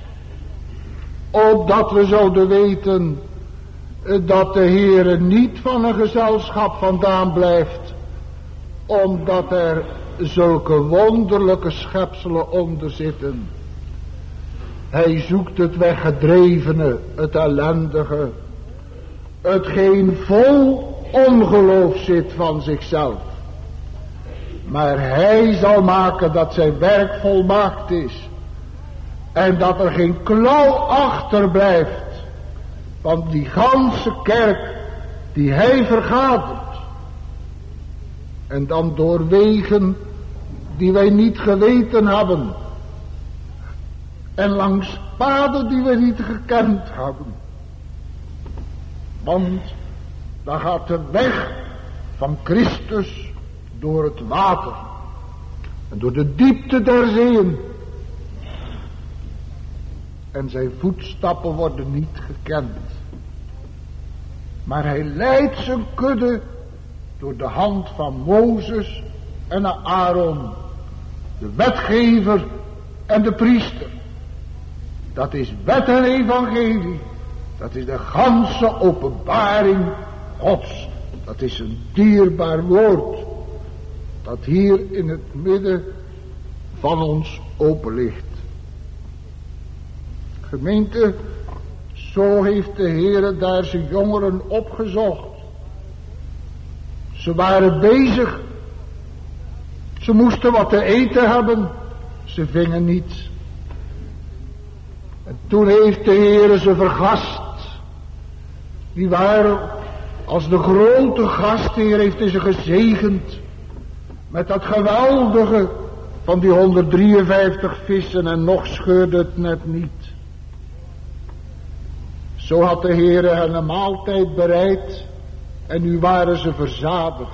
Opdat we zouden weten dat de Heere niet van een gezelschap vandaan blijft, omdat er zulke wonderlijke schepselen onder zitten. Hij zoekt het weggedrevene, het ellendige, hetgeen vol ongeloof zit van zichzelf. Maar hij zal maken dat zijn werk volmaakt is. En dat er geen klauw achterblijft van die ganse kerk die hij vergadert. En dan door wegen die wij niet geweten hebben. En langs paden die we niet gekend hebben. Want dan gaat de weg van Christus door het water. En door de diepte der zeeën. En zijn voetstappen worden niet gekend. Maar hij leidt zijn kudde door de hand van Mozes en Aaron, de wetgever en de priester. Dat is wet en evangelie. Dat is de ganse openbaring Gods. Dat is een dierbaar woord dat hier in het midden van ons open ligt. Gemeente, zo heeft de Heere daar zijn jongeren opgezocht. Ze waren bezig. Ze moesten wat te eten hebben. Ze vingen niets. En toen heeft de Heere ze vergast. Die waren als de grote gastheer, heeft hij ze gezegend. Met dat geweldige van die honderddrieënvijftig vissen en nog scheurde het net niet. Zo had de Heere hen een maaltijd bereid en nu waren ze verzadigd.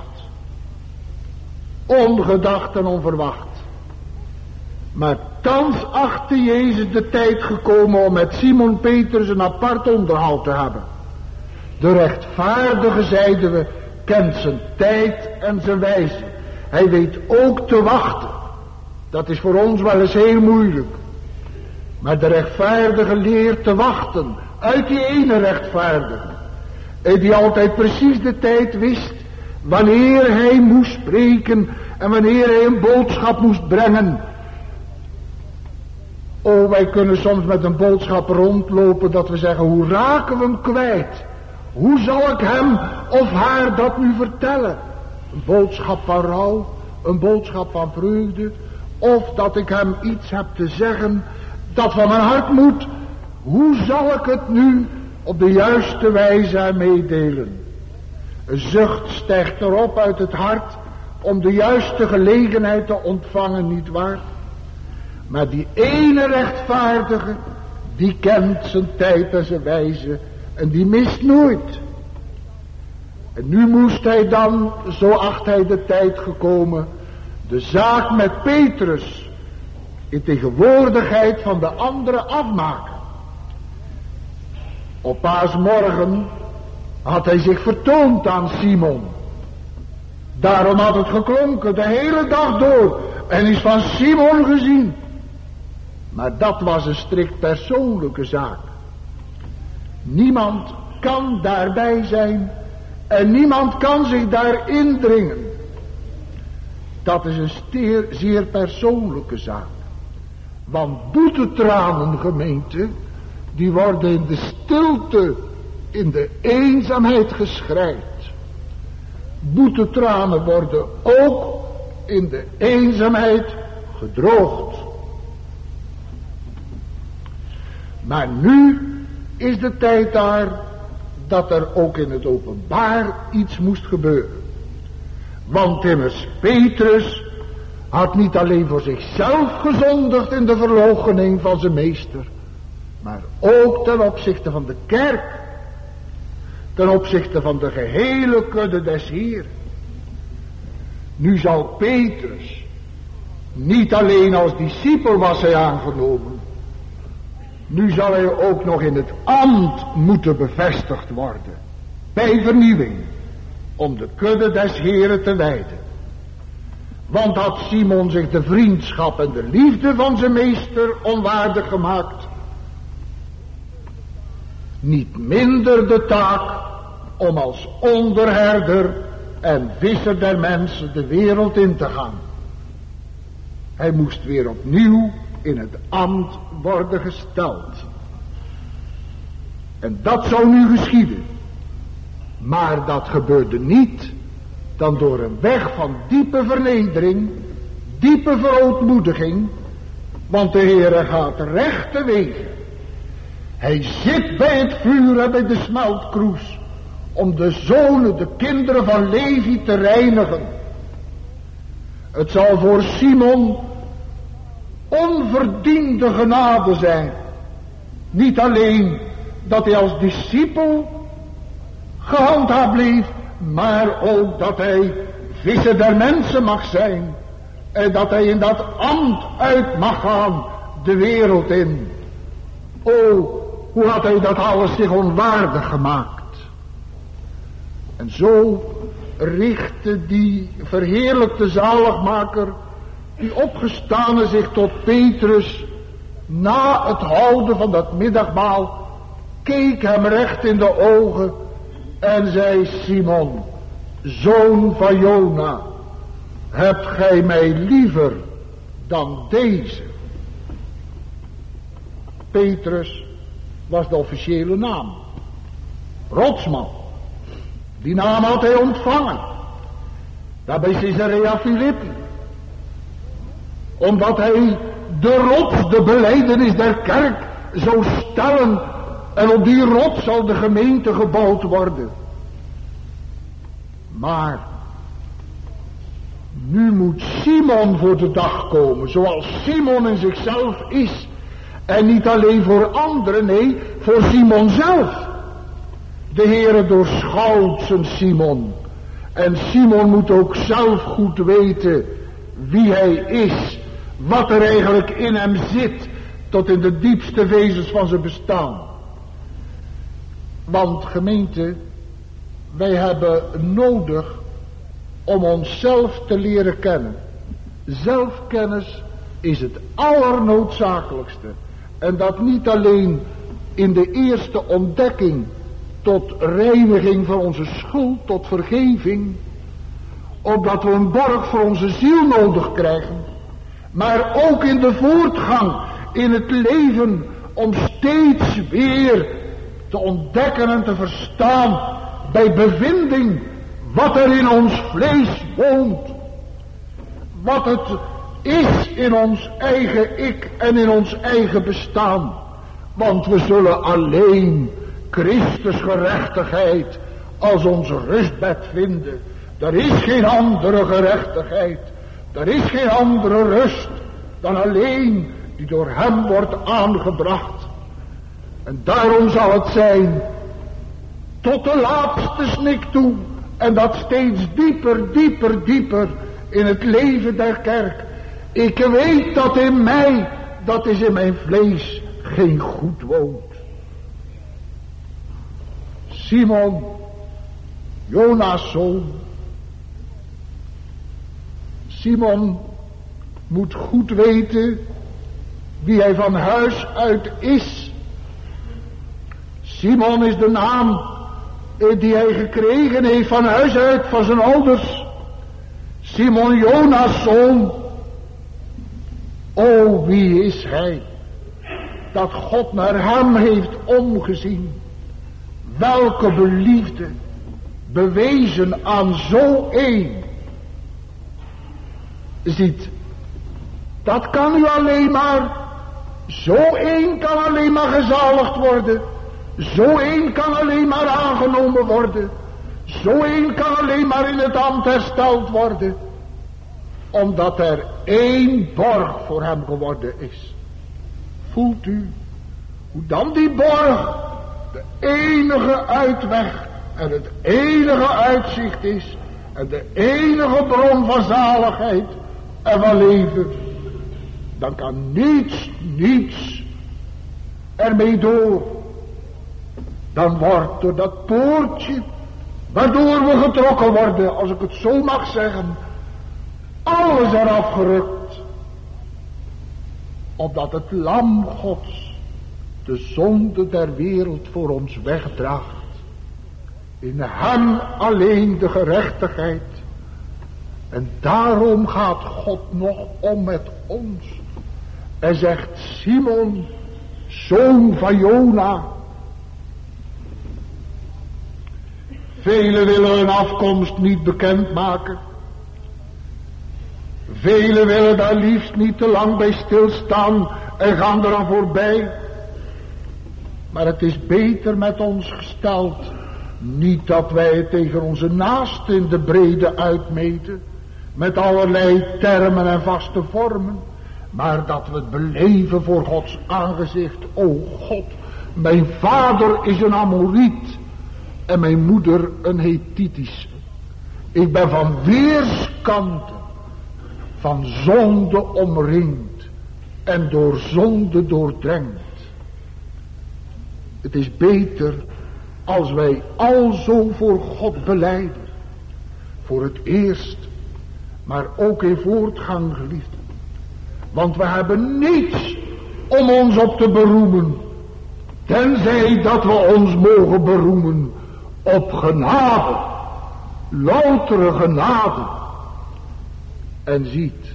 Ongedacht en onverwacht. Maar thans achtte Jezus de tijd gekomen om met Simon Petrus een apart onderhoud te hebben. De rechtvaardige, zeiden we, kent zijn tijd en zijn wijze. Hij weet ook te wachten. Dat is voor ons wel eens heel moeilijk. Maar de rechtvaardige leert te wachten. Uit die ene rechtvaardige. Die altijd precies de tijd wist. Wanneer hij moest spreken. En wanneer hij een boodschap moest brengen. Oh, wij kunnen soms met een boodschap rondlopen. Dat we zeggen, hoe raken we hem kwijt? Hoe zal ik hem of haar dat nu vertellen? Een boodschap van rouw. Een boodschap van vreugde. Of dat ik hem iets heb te zeggen dat van mijn hart moet. Hoe zal ik het nu op de juiste wijze aan meedelen? Een zucht stijgt erop uit het hart om de juiste gelegenheid te ontvangen, nietwaar? Maar die ene rechtvaardige, die kent zijn tijd en zijn wijze en die mist nooit. En nu moest hij dan, zo acht hij de tijd gekomen, de zaak met Petrus in tegenwoordigheid van de anderen afmaken. Op paasmorgen had hij zich vertoond aan Simon. Daarom had het geklonken de hele dag door en is van Simon gezien. Maar dat was een strikt persoonlijke zaak. Niemand kan daarbij zijn en niemand kan zich daar indringen. Dat is een steer, zeer persoonlijke zaak. Want boetetranen, gemeente, die worden in de stilte, in de eenzaamheid geschreid. Boetetranen worden ook in de eenzaamheid gedroogd. Maar nu is de tijd daar dat er ook in het openbaar iets moest gebeuren. Want immers Petrus had niet alleen voor zichzelf gezondigd in de verloochening van zijn meester, maar ook ten opzichte van de kerk, ten opzichte van de gehele kudde des Heeren. Nu zal Petrus, niet alleen als discipel was hij aangenomen, nu zal hij ook nog in het ambt moeten bevestigd worden, bij vernieuwing, om de kudde des Heeren te leiden. Want had Simon zich de vriendschap en de liefde van zijn meester onwaardig gemaakt, niet minder de taak om als onderherder en visser der mensen de wereld in te gaan. Hij moest weer opnieuw in het ambt worden gesteld. En dat zou nu geschieden. Maar dat gebeurde niet dan door een weg van diepe vernedering, diepe verootmoediging, want de Heere gaat rechte wegen. Hij zit bij het vuur en bij de smeltkroes om de zonen, de kinderen van Levi te reinigen. Het zal voor Simon onverdiende genade zijn. Niet alleen dat hij als discipel gehandhaafd bleef, maar ook dat hij visser der mensen mag zijn. En dat hij in dat ambt uit mag gaan, de wereld in. O, hoe had hij dat alles zich onwaardig gemaakt. En zo richtte die verheerlijkte zaligmaker, die opgestane zich tot Petrus, na het houden van dat middagmaal, keek hem recht in de ogen en zei: Simon, zoon van Jona, hebt gij mij liever dan deze? Petrus was de officiële naam. Rotsman. Die naam had hij ontvangen. Daar bij Caesarea Philippi. Omdat hij de rots, de belijdenis der kerk, zou stellen. En op die rots zal de gemeente gebouwd worden. Maar nu moet Simon voor de dag komen. Zoals Simon in zichzelf is. En niet alleen voor anderen, nee, voor Simon zelf. De Heere doorschouwt zijn Simon. En Simon moet ook zelf goed weten wie hij is. Wat er eigenlijk in hem zit. Tot in de diepste wezens van zijn bestaan. Want gemeente, wij hebben nodig om onszelf te leren kennen. Zelfkennis is het allernoodzakelijkste. En dat niet alleen in de eerste ontdekking tot reiniging van onze schuld, tot vergeving, opdat we een borg voor onze ziel nodig krijgen, maar ook in de voortgang in het leven om steeds weer te ontdekken en te verstaan bij bevinding wat er in ons vlees woont, wat het is in ons eigen ik en in ons eigen bestaan. Want we zullen alleen Christus gerechtigheid als ons rustbed vinden. Er is geen andere gerechtigheid. Er is geen andere rust dan alleen die door hem wordt aangebracht. En daarom zal het zijn tot de laatste snik toe. En dat steeds dieper, dieper, dieper in het leven der kerk. Ik weet dat in mij, dat is in mijn vlees, geen goed woont. Simon, Jona's zoon. Simon moet goed weten wie hij van huis uit is. Simon is de naam die hij gekregen heeft van huis uit, van zijn ouders. Simon, Jona's zoon. O, wie is hij? Dat God naar hem heeft omgezien. Welke beliefde, bewezen aan zo een. Ziet, dat kan u alleen maar, zo een kan alleen maar gezaligd worden. Zo een kan alleen maar aangenomen worden. Zo een kan alleen maar in het ambt hersteld worden. Omdat er één borg voor hem geworden is. Voelt u hoe dan die borg de enige uitweg en het enige uitzicht is. En de enige bron van zaligheid en van leven. Dan kan niets, niets ermee door. Dan wordt door dat poortje, waardoor we getrokken worden, als ik het zo mag zeggen, alles eraf gerukt. Opdat het lam Gods de zonde der wereld voor ons wegdraagt. In hem alleen de gerechtigheid. En daarom gaat God nog om met ons. En zegt: Simon, zoon van Jona. Velen willen hun afkomst niet bekendmaken. Velen willen daar liefst niet te lang bij stilstaan en gaan eraan voorbij. Maar het is beter met ons gesteld. Niet dat wij het tegen onze naasten in de brede uitmeten. Met allerlei termen en vaste vormen. Maar dat we het beleven voor Gods aangezicht. O God, mijn vader is een Amoriet. En mijn moeder een Hethitische. Ik ben van weerskanten van zonde omringd en door zonde doordrenkt. Het is beter als wij al zo voor God belijden, voor het eerst, maar ook in voortgang, geliefden. Want we hebben niets om ons op te beroemen, tenzij dat we ons mogen beroemen op genade, loutere genade. En ziet,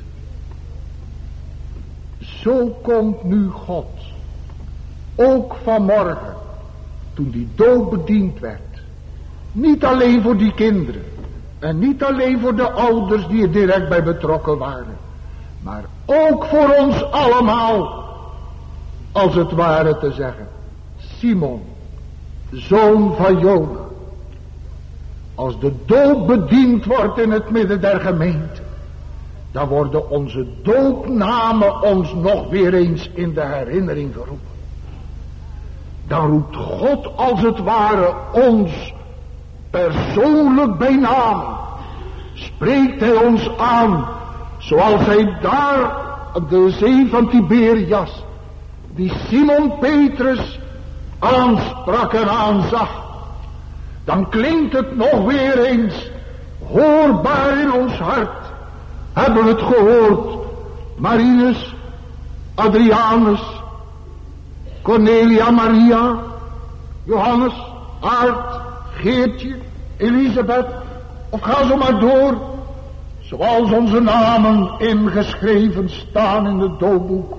zo komt nu God, ook vanmorgen, toen die doop bediend werd, niet alleen voor die kinderen, en niet alleen voor de ouders die er direct bij betrokken waren, maar ook voor ons allemaal, als het ware te zeggen, Simon, zoon van Jona, als de doop bediend wordt in het midden der gemeente, dan worden onze doopnamen ons nog weer eens in de herinnering geroepen. Dan roept God als het ware ons persoonlijk bij naam. Spreekt hij ons aan, zoals hij daar op de zee van Tiberias, die Simon Petrus aansprak en aanzag. Dan klinkt het nog weer eens hoorbaar in ons hart. Hebben we het gehoord? Marinus, Adrianus, Cornelia Maria, Johannes, Aart, Geertje, Elisabeth, of ga zo maar door, zoals onze namen ingeschreven staan in het doopboek.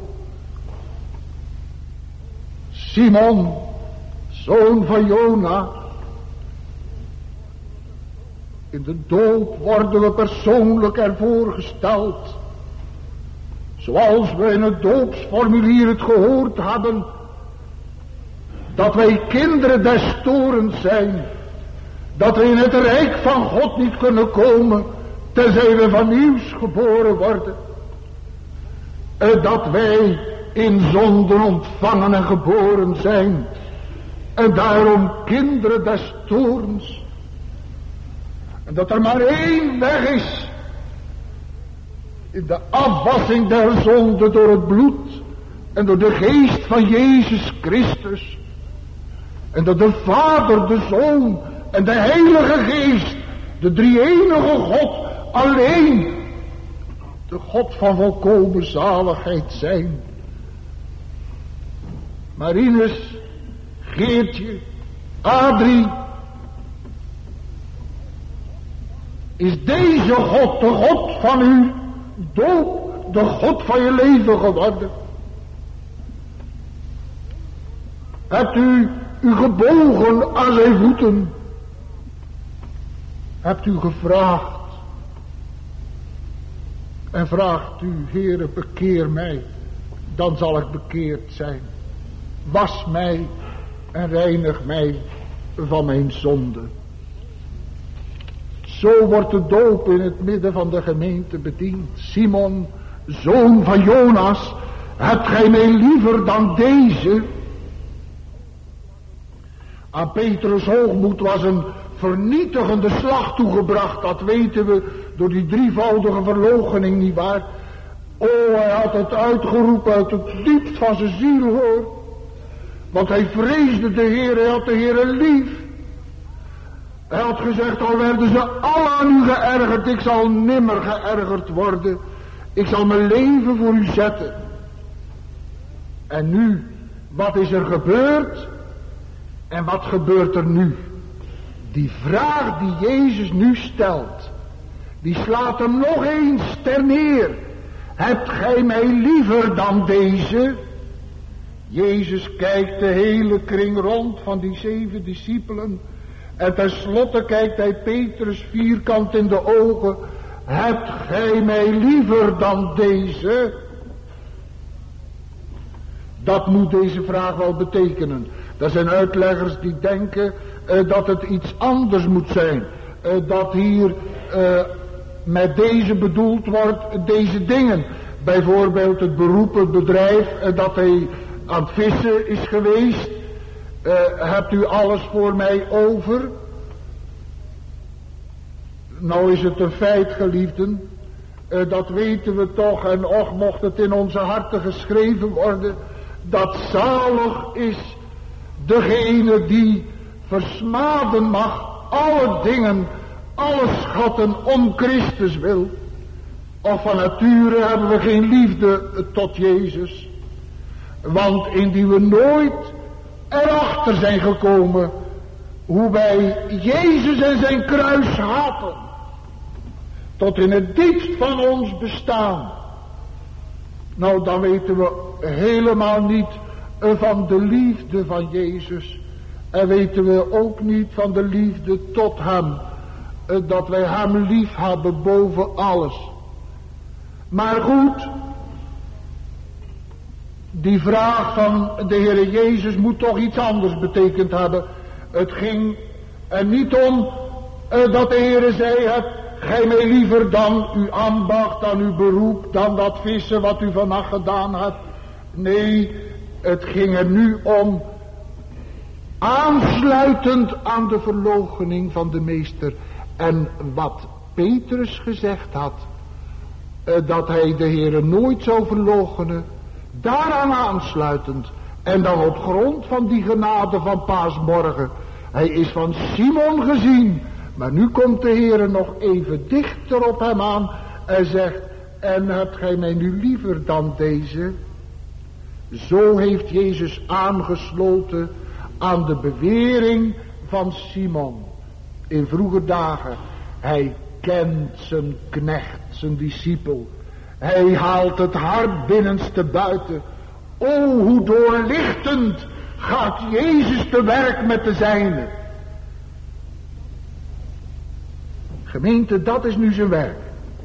Simon, zoon van Jona. In de doop worden we persoonlijk ervoor gesteld, zoals we in het doopsformulier het gehoord hebben, dat wij kinderen des torens zijn, dat we in het rijk van God niet kunnen komen, tenzij we van nieuws geboren worden, en dat wij in zonden ontvangen en geboren zijn, en daarom kinderen des torens. En dat er maar één weg is, in de afwassing der zonde door het bloed en door de geest van Jezus Christus. En dat de Vader, de Zoon en de Heilige Geest, de drie-enige God, alleen de God van volkomen zaligheid zijn. Marinus, Geertje, Adrie, is deze God de God van uw doop, de God van je leven geworden? Hebt u u gebogen aan zijn voeten? Hebt u gevraagd en vraagt u, Heere, bekeer mij, dan zal ik bekeerd zijn. Was mij en reinig mij van mijn zonde. Zo wordt de doop in het midden van de gemeente bediend. Simon, zoon van Jonas, hebt gij mij liever dan deze? Aan Petrus hoogmoed was een vernietigende slag toegebracht, dat weten we door die drievoudige verloochening, nietwaar? O, hij had het uitgeroepen uit het diepst van zijn ziel, hoor. Want hij vreesde de Heer, hij had de Heer lief. Hij had gezegd, al werden ze alle aan u geërgerd, ik zal nimmer geërgerd worden. Ik zal mijn leven voor u zetten. En nu, wat is er gebeurd? En wat gebeurt er nu? Die vraag die Jezus nu stelt, die slaat hem nog eens ter neer. Hebt gij mij liever dan deze? Jezus kijkt de hele kring rond van die zeven discipelen. En tenslotte kijkt hij Petrus vierkant in de ogen. Hebt gij mij liever dan deze? Dat moet deze vraag wel betekenen. Er zijn uitleggers die denken uh, dat het iets anders moet zijn. Uh, dat hier uh, met deze bedoeld wordt deze dingen. Bijvoorbeeld het beroep, het bedrijf, uh, dat hij aan het vissen is geweest. Uh, hebt u alles voor mij over? Nou is het een feit, geliefden. Uh, dat weten we toch. En och, mocht het in onze harten geschreven worden. Dat zalig is degene die versmaden mag alle dingen, alle schatten om Christus wil. Of van nature hebben we geen liefde tot Jezus. Want indien we nooit erachter zijn gekomen hoe wij Jezus en zijn kruis haten, tot in het diepst van ons bestaan, nou dan weten we helemaal niet van de liefde van Jezus. En weten we ook niet van de liefde tot hem. Dat wij hem lief hebben boven alles. Maar goed, die vraag van de Heere Jezus moet toch iets anders betekend hebben. Het ging er niet om uh, dat de Heere zei, hebt gij mij liever dan uw ambacht, dan uw beroep, dan dat vissen wat u vannacht gedaan hebt. Nee, het ging er nu om, aansluitend aan de verloochening van de meester. En wat Petrus gezegd had, uh, dat hij de Heere nooit zou verloochenen, daaraan aansluitend. En dan op grond van die genade van paasmorgen. Hij is van Simon gezien. Maar nu komt de Heere nog even dichter op hem aan. En zegt, en hebt gij mij nu liever dan deze? Zo heeft Jezus aangesloten aan de bewering van Simon. In vroege dagen. Hij kent zijn knecht, zijn discipel. Hij haalt het hart binnenste buiten. O, hoe doorlichtend gaat Jezus te werk met de zijnen. Gemeente, dat is nu zijn werk.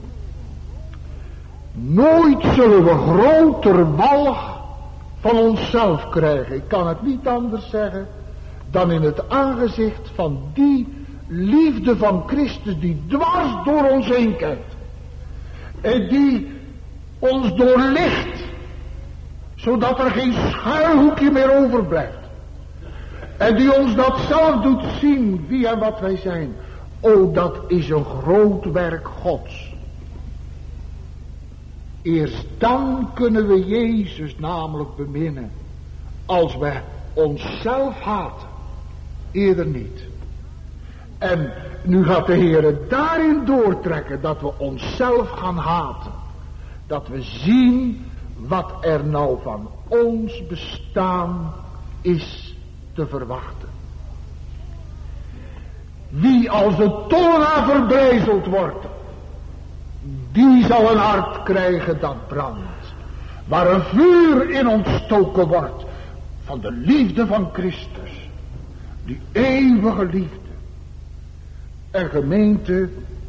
Nooit zullen we groter walg van onszelf krijgen. Ik kan het niet anders zeggen dan in het aangezicht van die liefde van Christus die dwars door ons heen kijkt. En die ons doorlicht, zodat er geen schuilhoekje meer overblijft. En die ons dat zelf doet zien wie en wat wij zijn. O, dat is een groot werk Gods. Eerst dan kunnen we Jezus namelijk beminnen. Als we onszelf haten. Eerder niet. En nu gaat de Heer daarin doortrekken dat we onszelf gaan haten. Dat we zien wat er nou van ons bestaan is te verwachten. Wie als de toren verbrijzeld wordt, die zal een hart krijgen dat brandt. Waar een vuur in ontstoken wordt van de liefde van Christus. Die eeuwige liefde. En gemeente,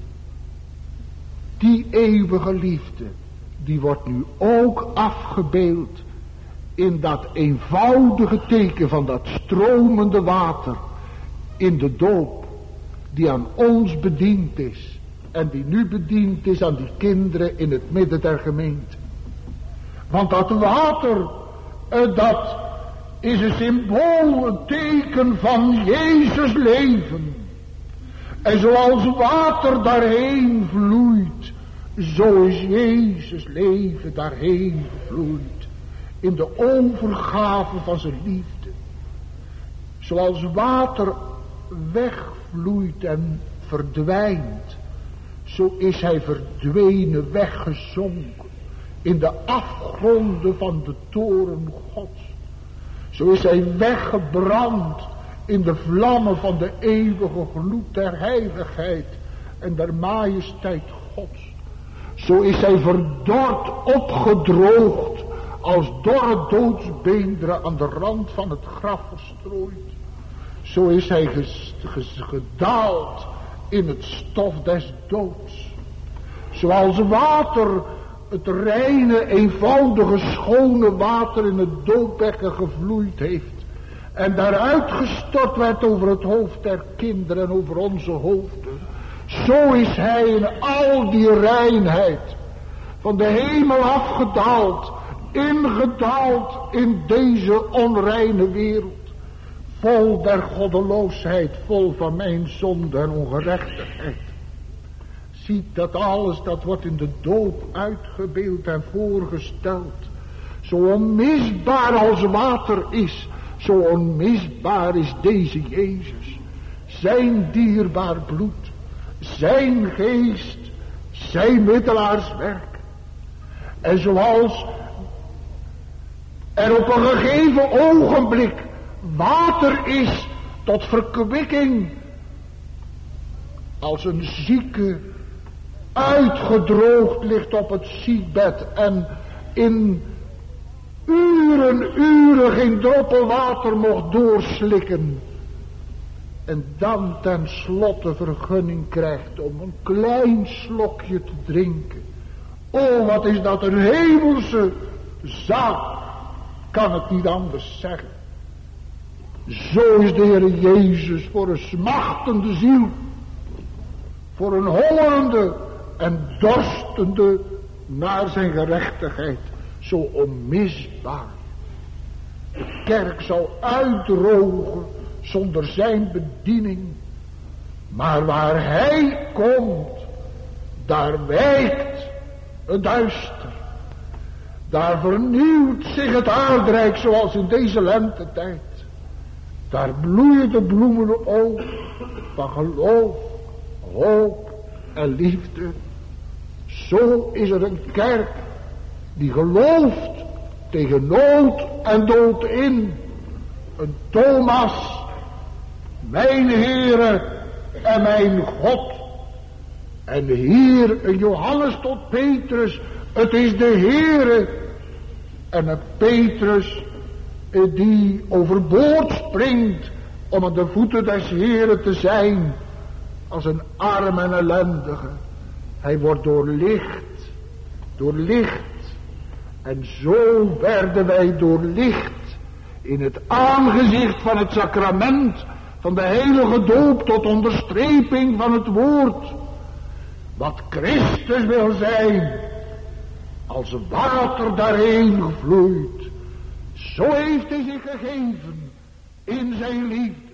die eeuwige liefde, die wordt nu ook afgebeeld in dat eenvoudige teken van dat stromende water in de doop. Die aan ons bediend is. En die nu bediend is aan die kinderen in het midden der gemeente. Want dat water, eh, dat is een symbool, een teken van Jezus leven. En zoals water daarheen vloeit, zo is Jezus leven daarheen gevloeid. In de overgave van zijn liefde. Zoals water wegvloeit en verdwijnt, zo is hij verdwenen, weggezonken in de afgronden van de toren Gods. Zo is hij weggebrand in de vlammen van de eeuwige gloed der heiligheid en der majesteit Gods. Zo is hij verdord, opgedroogd, als dorre doodsbeenderen aan de rand van het graf verstrooid. Zo is hij ges, ges, gedaald in het stof des doods. Zoals water, het reine, eenvoudige, schone water in het doopbekken gevloeid heeft. En daaruit gestort werd over het hoofd der kinderen en over onze hoofden. Zo is hij in al die reinheid van de hemel afgedaald, ingedaald in deze onreine wereld. Vol der goddeloosheid, vol van mijn zonde en ongerechtigheid. Ziet dat alles, dat wordt in de doop uitgebeeld en voorgesteld. Zo onmisbaar als water is, Zo onmisbaar is deze Jezus. Zijn dierbaar bloed. Zijn geest. Zijn middelaarswerk. En zoals er op een gegeven ogenblik water is tot verkwikking. Als een zieke uitgedroogd ligt op het ziekbed en in uren, uren geen druppel water mocht doorslikken. En dan tenslotte vergunning krijgt om een klein slokje te drinken. Oh, wat is dat een hemelse zaak. Kan het niet anders zeggen. Zo is de Heer Jezus voor een smachtende ziel. Voor een hongerende en dorstende naar zijn gerechtigheid. Zo onmisbaar. De kerk zal uitdrogen zonder zijn bediening. Maar waar hij komt, daar wijkt het duister. Daar vernieuwt zich het aardrijk zoals in deze lentetijd. Daar bloeien de bloemen ook van geloof, hoop en liefde. Zo is er een kerk die gelooft tegen nood en dood in. Een Thomas, mijn Heere en mijn God. En hier een Johannes tot Petrus, het is de Heere. En een Petrus die overboord springt om aan de voeten des Heeren te zijn. Als een arm en ellendige. Hij wordt doorlicht, doorlicht. En zo werden wij doorlicht in het aangezicht van het sacrament van de heilige doop tot onderstreping van het woord. Wat Christus wil zijn, als water daarheen gevloeid. Zo heeft hij zich gegeven in zijn liefde.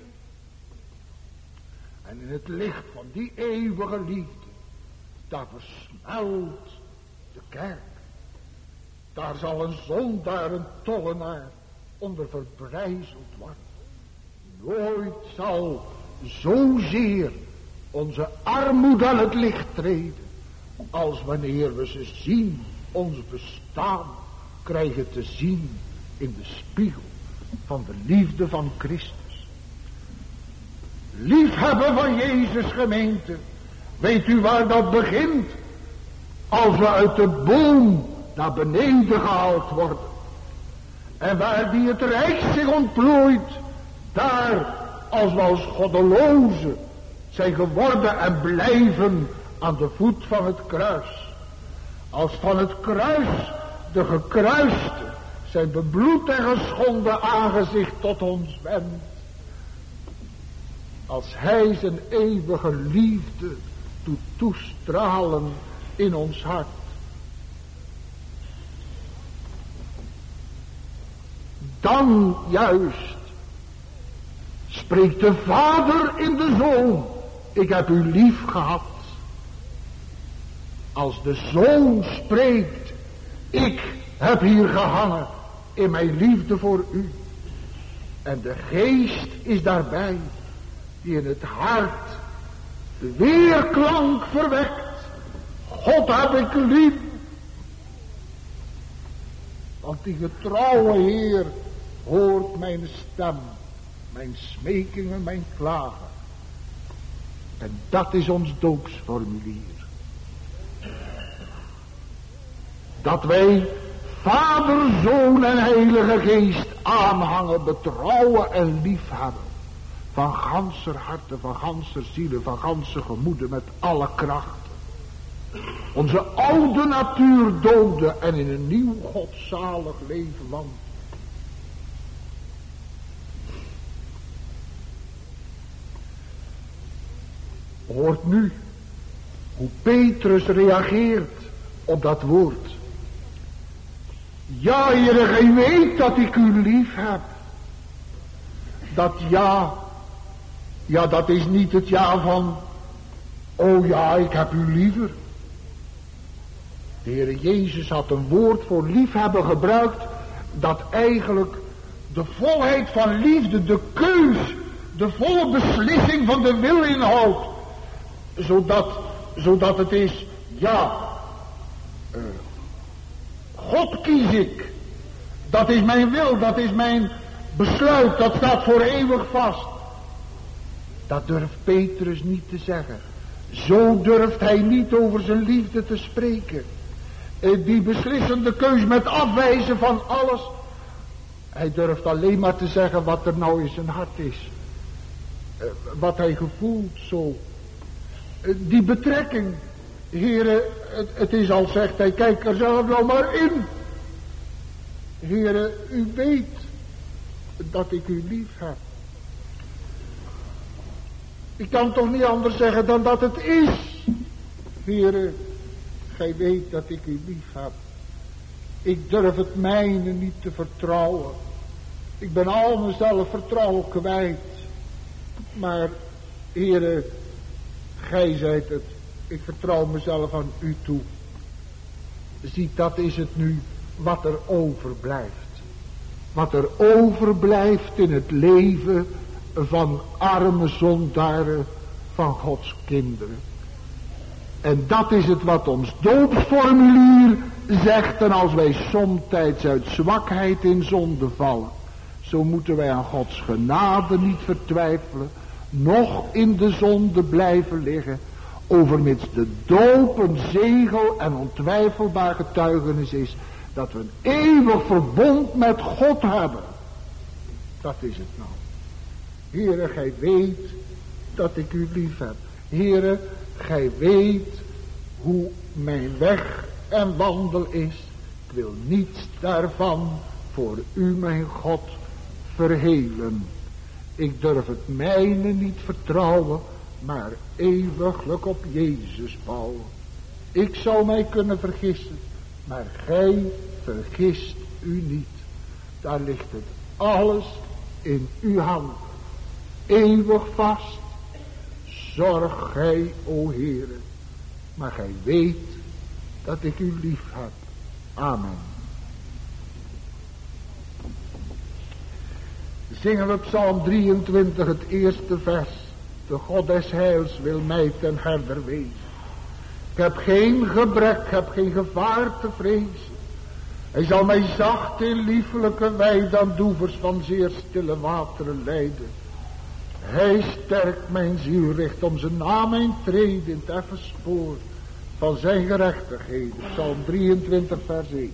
En in het licht van die eeuwige liefde, daar versmelt de kerk. Daar zal een zondaar, een tollenaar onder verbrijzeld worden. Nooit zal zozeer onze armoede aan het licht treden, als wanneer we ze zien, ons bestaan krijgen te zien in de spiegel van de liefde van Christus. Liefhebben van Jezus gemeente, weet u waar dat begint? Als we uit de boom naar beneden gehaald worden. En waar die het rijk zich ontplooit, daar als we als goddelozen zijn geworden en blijven aan de voet van het kruis. Als van het kruis de gekruiste zijn bebloed en geschonden aangezicht tot ons wendt. Als hij zijn eeuwige liefde doet toestralen in ons hart. Dan juist spreekt de Vader in de Zoon. Ik heb u lief gehad. Als de Zoon spreekt. Ik heb hier gehangen in mijn liefde voor u. En de Geest is daarbij. Die in het hart de weerklank verwekt. God heb ik lief. Want die getrouwe Heer hoort mijn stem. Mijn smekingen, mijn klagen. En dat is ons doodsformulier. Dat wij Vader, Zoon en Heilige Geest aanhangen, betrouwen en liefhebben. Van ganser harten, van ganser zielen, van ganse gemoeden met alle krachten. Onze oude natuur doden en in een nieuw godzalig leven wandelen. Hoort nu hoe Petrus reageert op dat woord. Ja, Heere, gij weet dat ik u lief heb. Dat ja, ja, dat is niet het ja van, oh ja, ik heb u liever. De Heere Jezus had een woord voor liefhebben gebruikt, dat eigenlijk de volheid van liefde, de keus, de volle beslissing van de wil inhoudt. Zodat, zodat het is, ja, uh, God kies ik. Dat is mijn wil, dat is mijn besluit, dat staat voor eeuwig vast. Dat durft Petrus niet te zeggen. Zo durft hij niet over zijn liefde te spreken. Die beslissende keus met afwijzen van alles. Hij durft alleen maar te zeggen wat er nou in zijn hart is. Wat hij gevoelt zo. Die betrekking. Heren, het, het is al zegt hij, kijk er zelf nou maar in. Heren, u weet dat ik u lief heb. Ik kan toch niet anders zeggen dan dat het is. Heren, gij weet dat ik u lief heb. Ik durf het mijne niet te vertrouwen. Ik ben al mezelf vertrouwen kwijt. Maar, Heren, gij zijt het. Ik vertrouw mezelf aan u toe. Ziet, dat is het nu wat er overblijft. Wat er overblijft in het leven van arme zondaren, van Gods kinderen. En dat is het wat ons doopsformulier zegt. En als wij somtijds uit zwakheid in zonde vallen, zo moeten wij aan Gods genade niet vertwijfelen, noch in de zonde blijven liggen, overmits de doop een zegel en ontwijfelbaar getuigenis is dat we een eeuwig verbond met God hebben. Dat is het nou. Heere, gij weet dat ik u lief heb. Heere, gij weet hoe mijn weg en wandel is. Ik wil niets daarvan voor u, mijn God, verhelen. Ik durf het mijne niet vertrouwen, maar eeuwiglijk op Jezus bouwen. Ik zou mij kunnen vergissen, maar gij vergist u niet. Daar ligt het alles in uw hand. Eeuwig vast. Zorg gij, o Heere. Maar gij weet dat ik u lief heb. Amen. Zingen we Psalm drieëntwintig, het eerste vers. De God des heils wil mij ten herder wezen. Ik heb geen gebrek, ik heb geen gevaar te vrezen. Hij zal mij zacht in liefelijke weiden aan doevers van zeer stille wateren leiden. Hij sterkt mijn ziel, richt om zijn naam mijn treden in het effen spoor van zijn gerechtigheden. Psalm drieëntwintig vers één.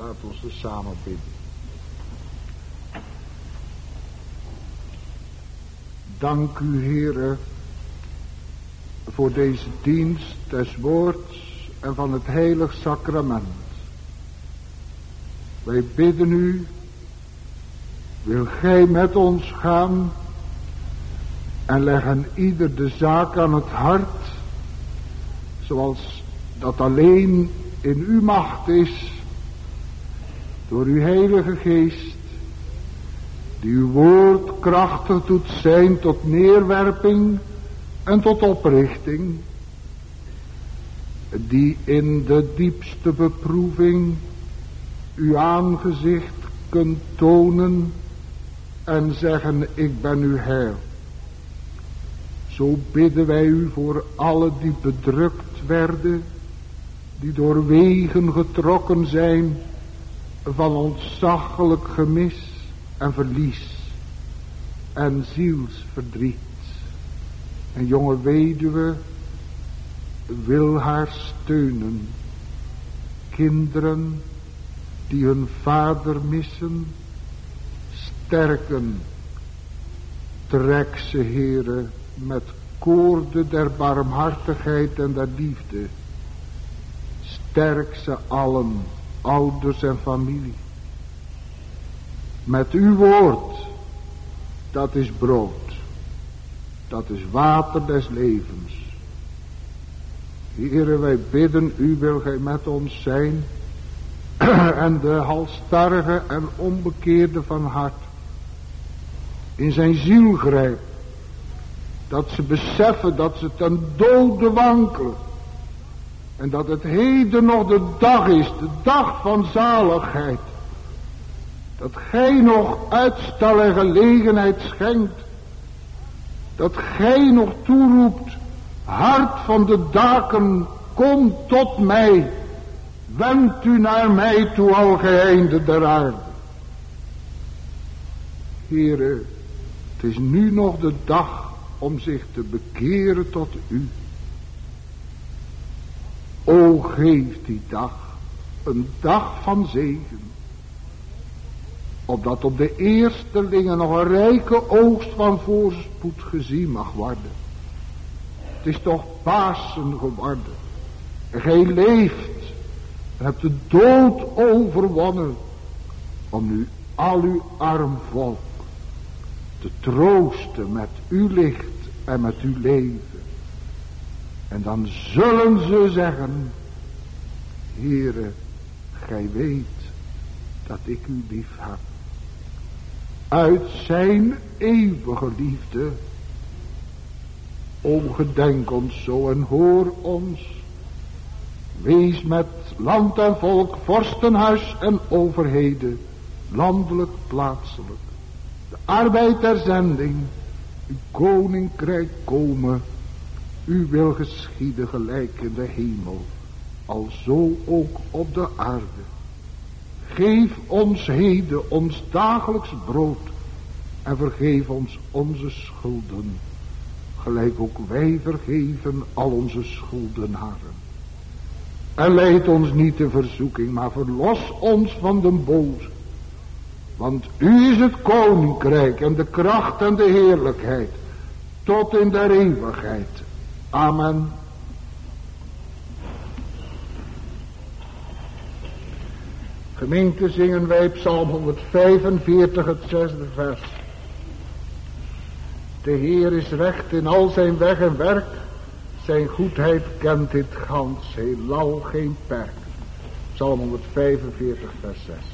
Laat ons er samen bidden. Dank u, Heere, voor deze dienst des woords en van het heilig sacrament. Wij bidden u, wil gij met ons gaan en leggen ieder de zaak aan het hart, zoals dat alleen in uw macht is, door uw heilige geest, die uw woord krachtig doet zijn tot neerwerping en tot oprichting, die in de diepste beproeving uw aangezicht kunt tonen en zeggen, ik ben uw Heer. Zo bidden wij u voor alle die bedrukt werden, die door wegen getrokken zijn van ontzaglijk gemis en verlies en zielsverdriet. Een jonge weduwe wil haar steunen. Kinderen die hun vader missen, sterken. Trek ze, Heere, met koorden der barmhartigheid en der liefde. Sterk ze allen, ouders en familie. Met uw woord, dat is brood, dat is water des levens. Heere, wij bidden u, wil gij met ons zijn en de halsstarrige en onbekeerde van hart in zijn ziel grijpt, dat ze beseffen dat ze ten dode wankelen en dat het heden nog de dag is, de dag van zaligheid. Dat gij nog uitstel en gelegenheid schenkt. Dat gij nog toeroept, hart van de daken, kom tot mij. Wend u naar mij toe, al gij einden der aarde. Heere, het is nu nog de dag om zich te bekeren tot u. O, geef die dag, een dag van zegen. Opdat op de eerstelingen nog een rijke oogst van voorspoed gezien mag worden. Het is toch Pasen geworden. En gij leeft en hebt de dood overwonnen. Om nu al uw arm volk te troosten met uw licht en met uw leven. En dan zullen ze zeggen, Heere, gij weet dat ik u lief heb. Uit zijn eeuwige liefde. O, gedenk ons zo en hoor ons. Wees met land en volk, vorstenhuis en overheden, landelijk, plaatselijk. De arbeid der zending, uw koninkrijk komen. U wil geschieden gelijk in de hemel, alzo ook op de aarde. Geef ons heden ons dagelijks brood en vergeef ons onze schulden, gelijk ook wij vergeven al onze schuldenaren. En leid ons niet in verzoeking, maar verlos ons van de boze. Want u is het koninkrijk en de kracht en de heerlijkheid, tot in der eeuwigheid. Amen. Gemeente, zingen wij Psalm honderdvijfenveertig, het zesde vers. De Heer is recht in al zijn weg en werk. Zijn goedheid kent dit gans heelal geen perk. Psalm honderdvijfenveertig, vers zes.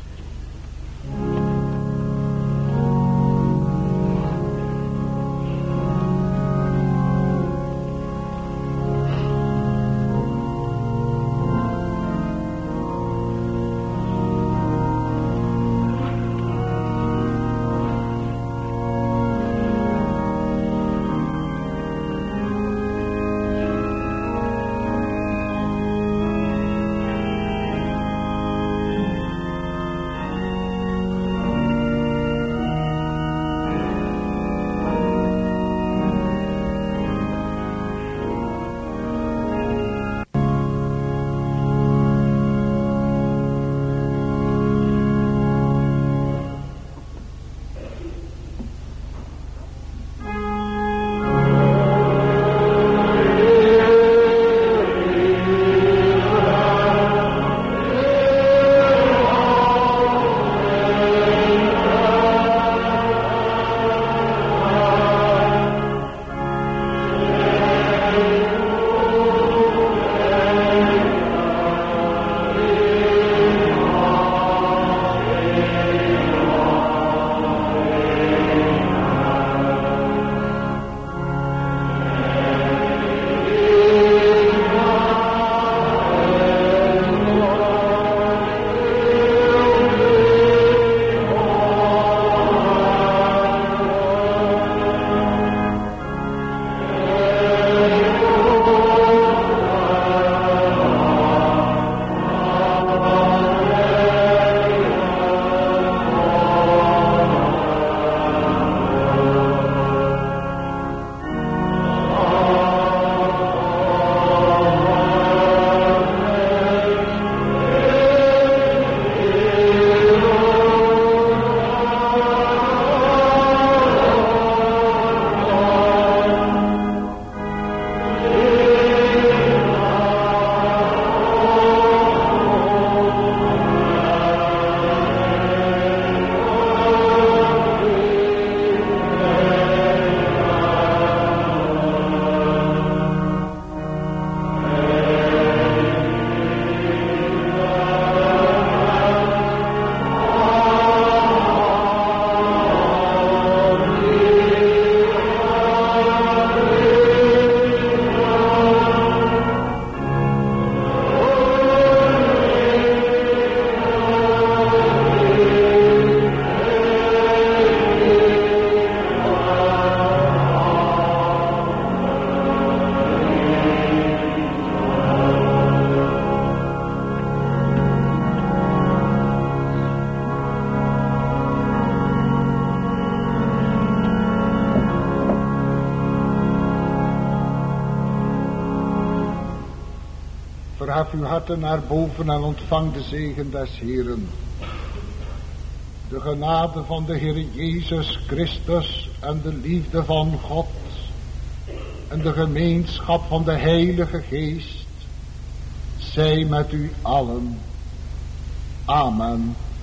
Verhef uw harten naar boven en ontvang de zegen des Heeren. De genade van de Heer Jezus Christus en de liefde van God en de gemeenschap van de Heilige Geest zij met u allen. Amen.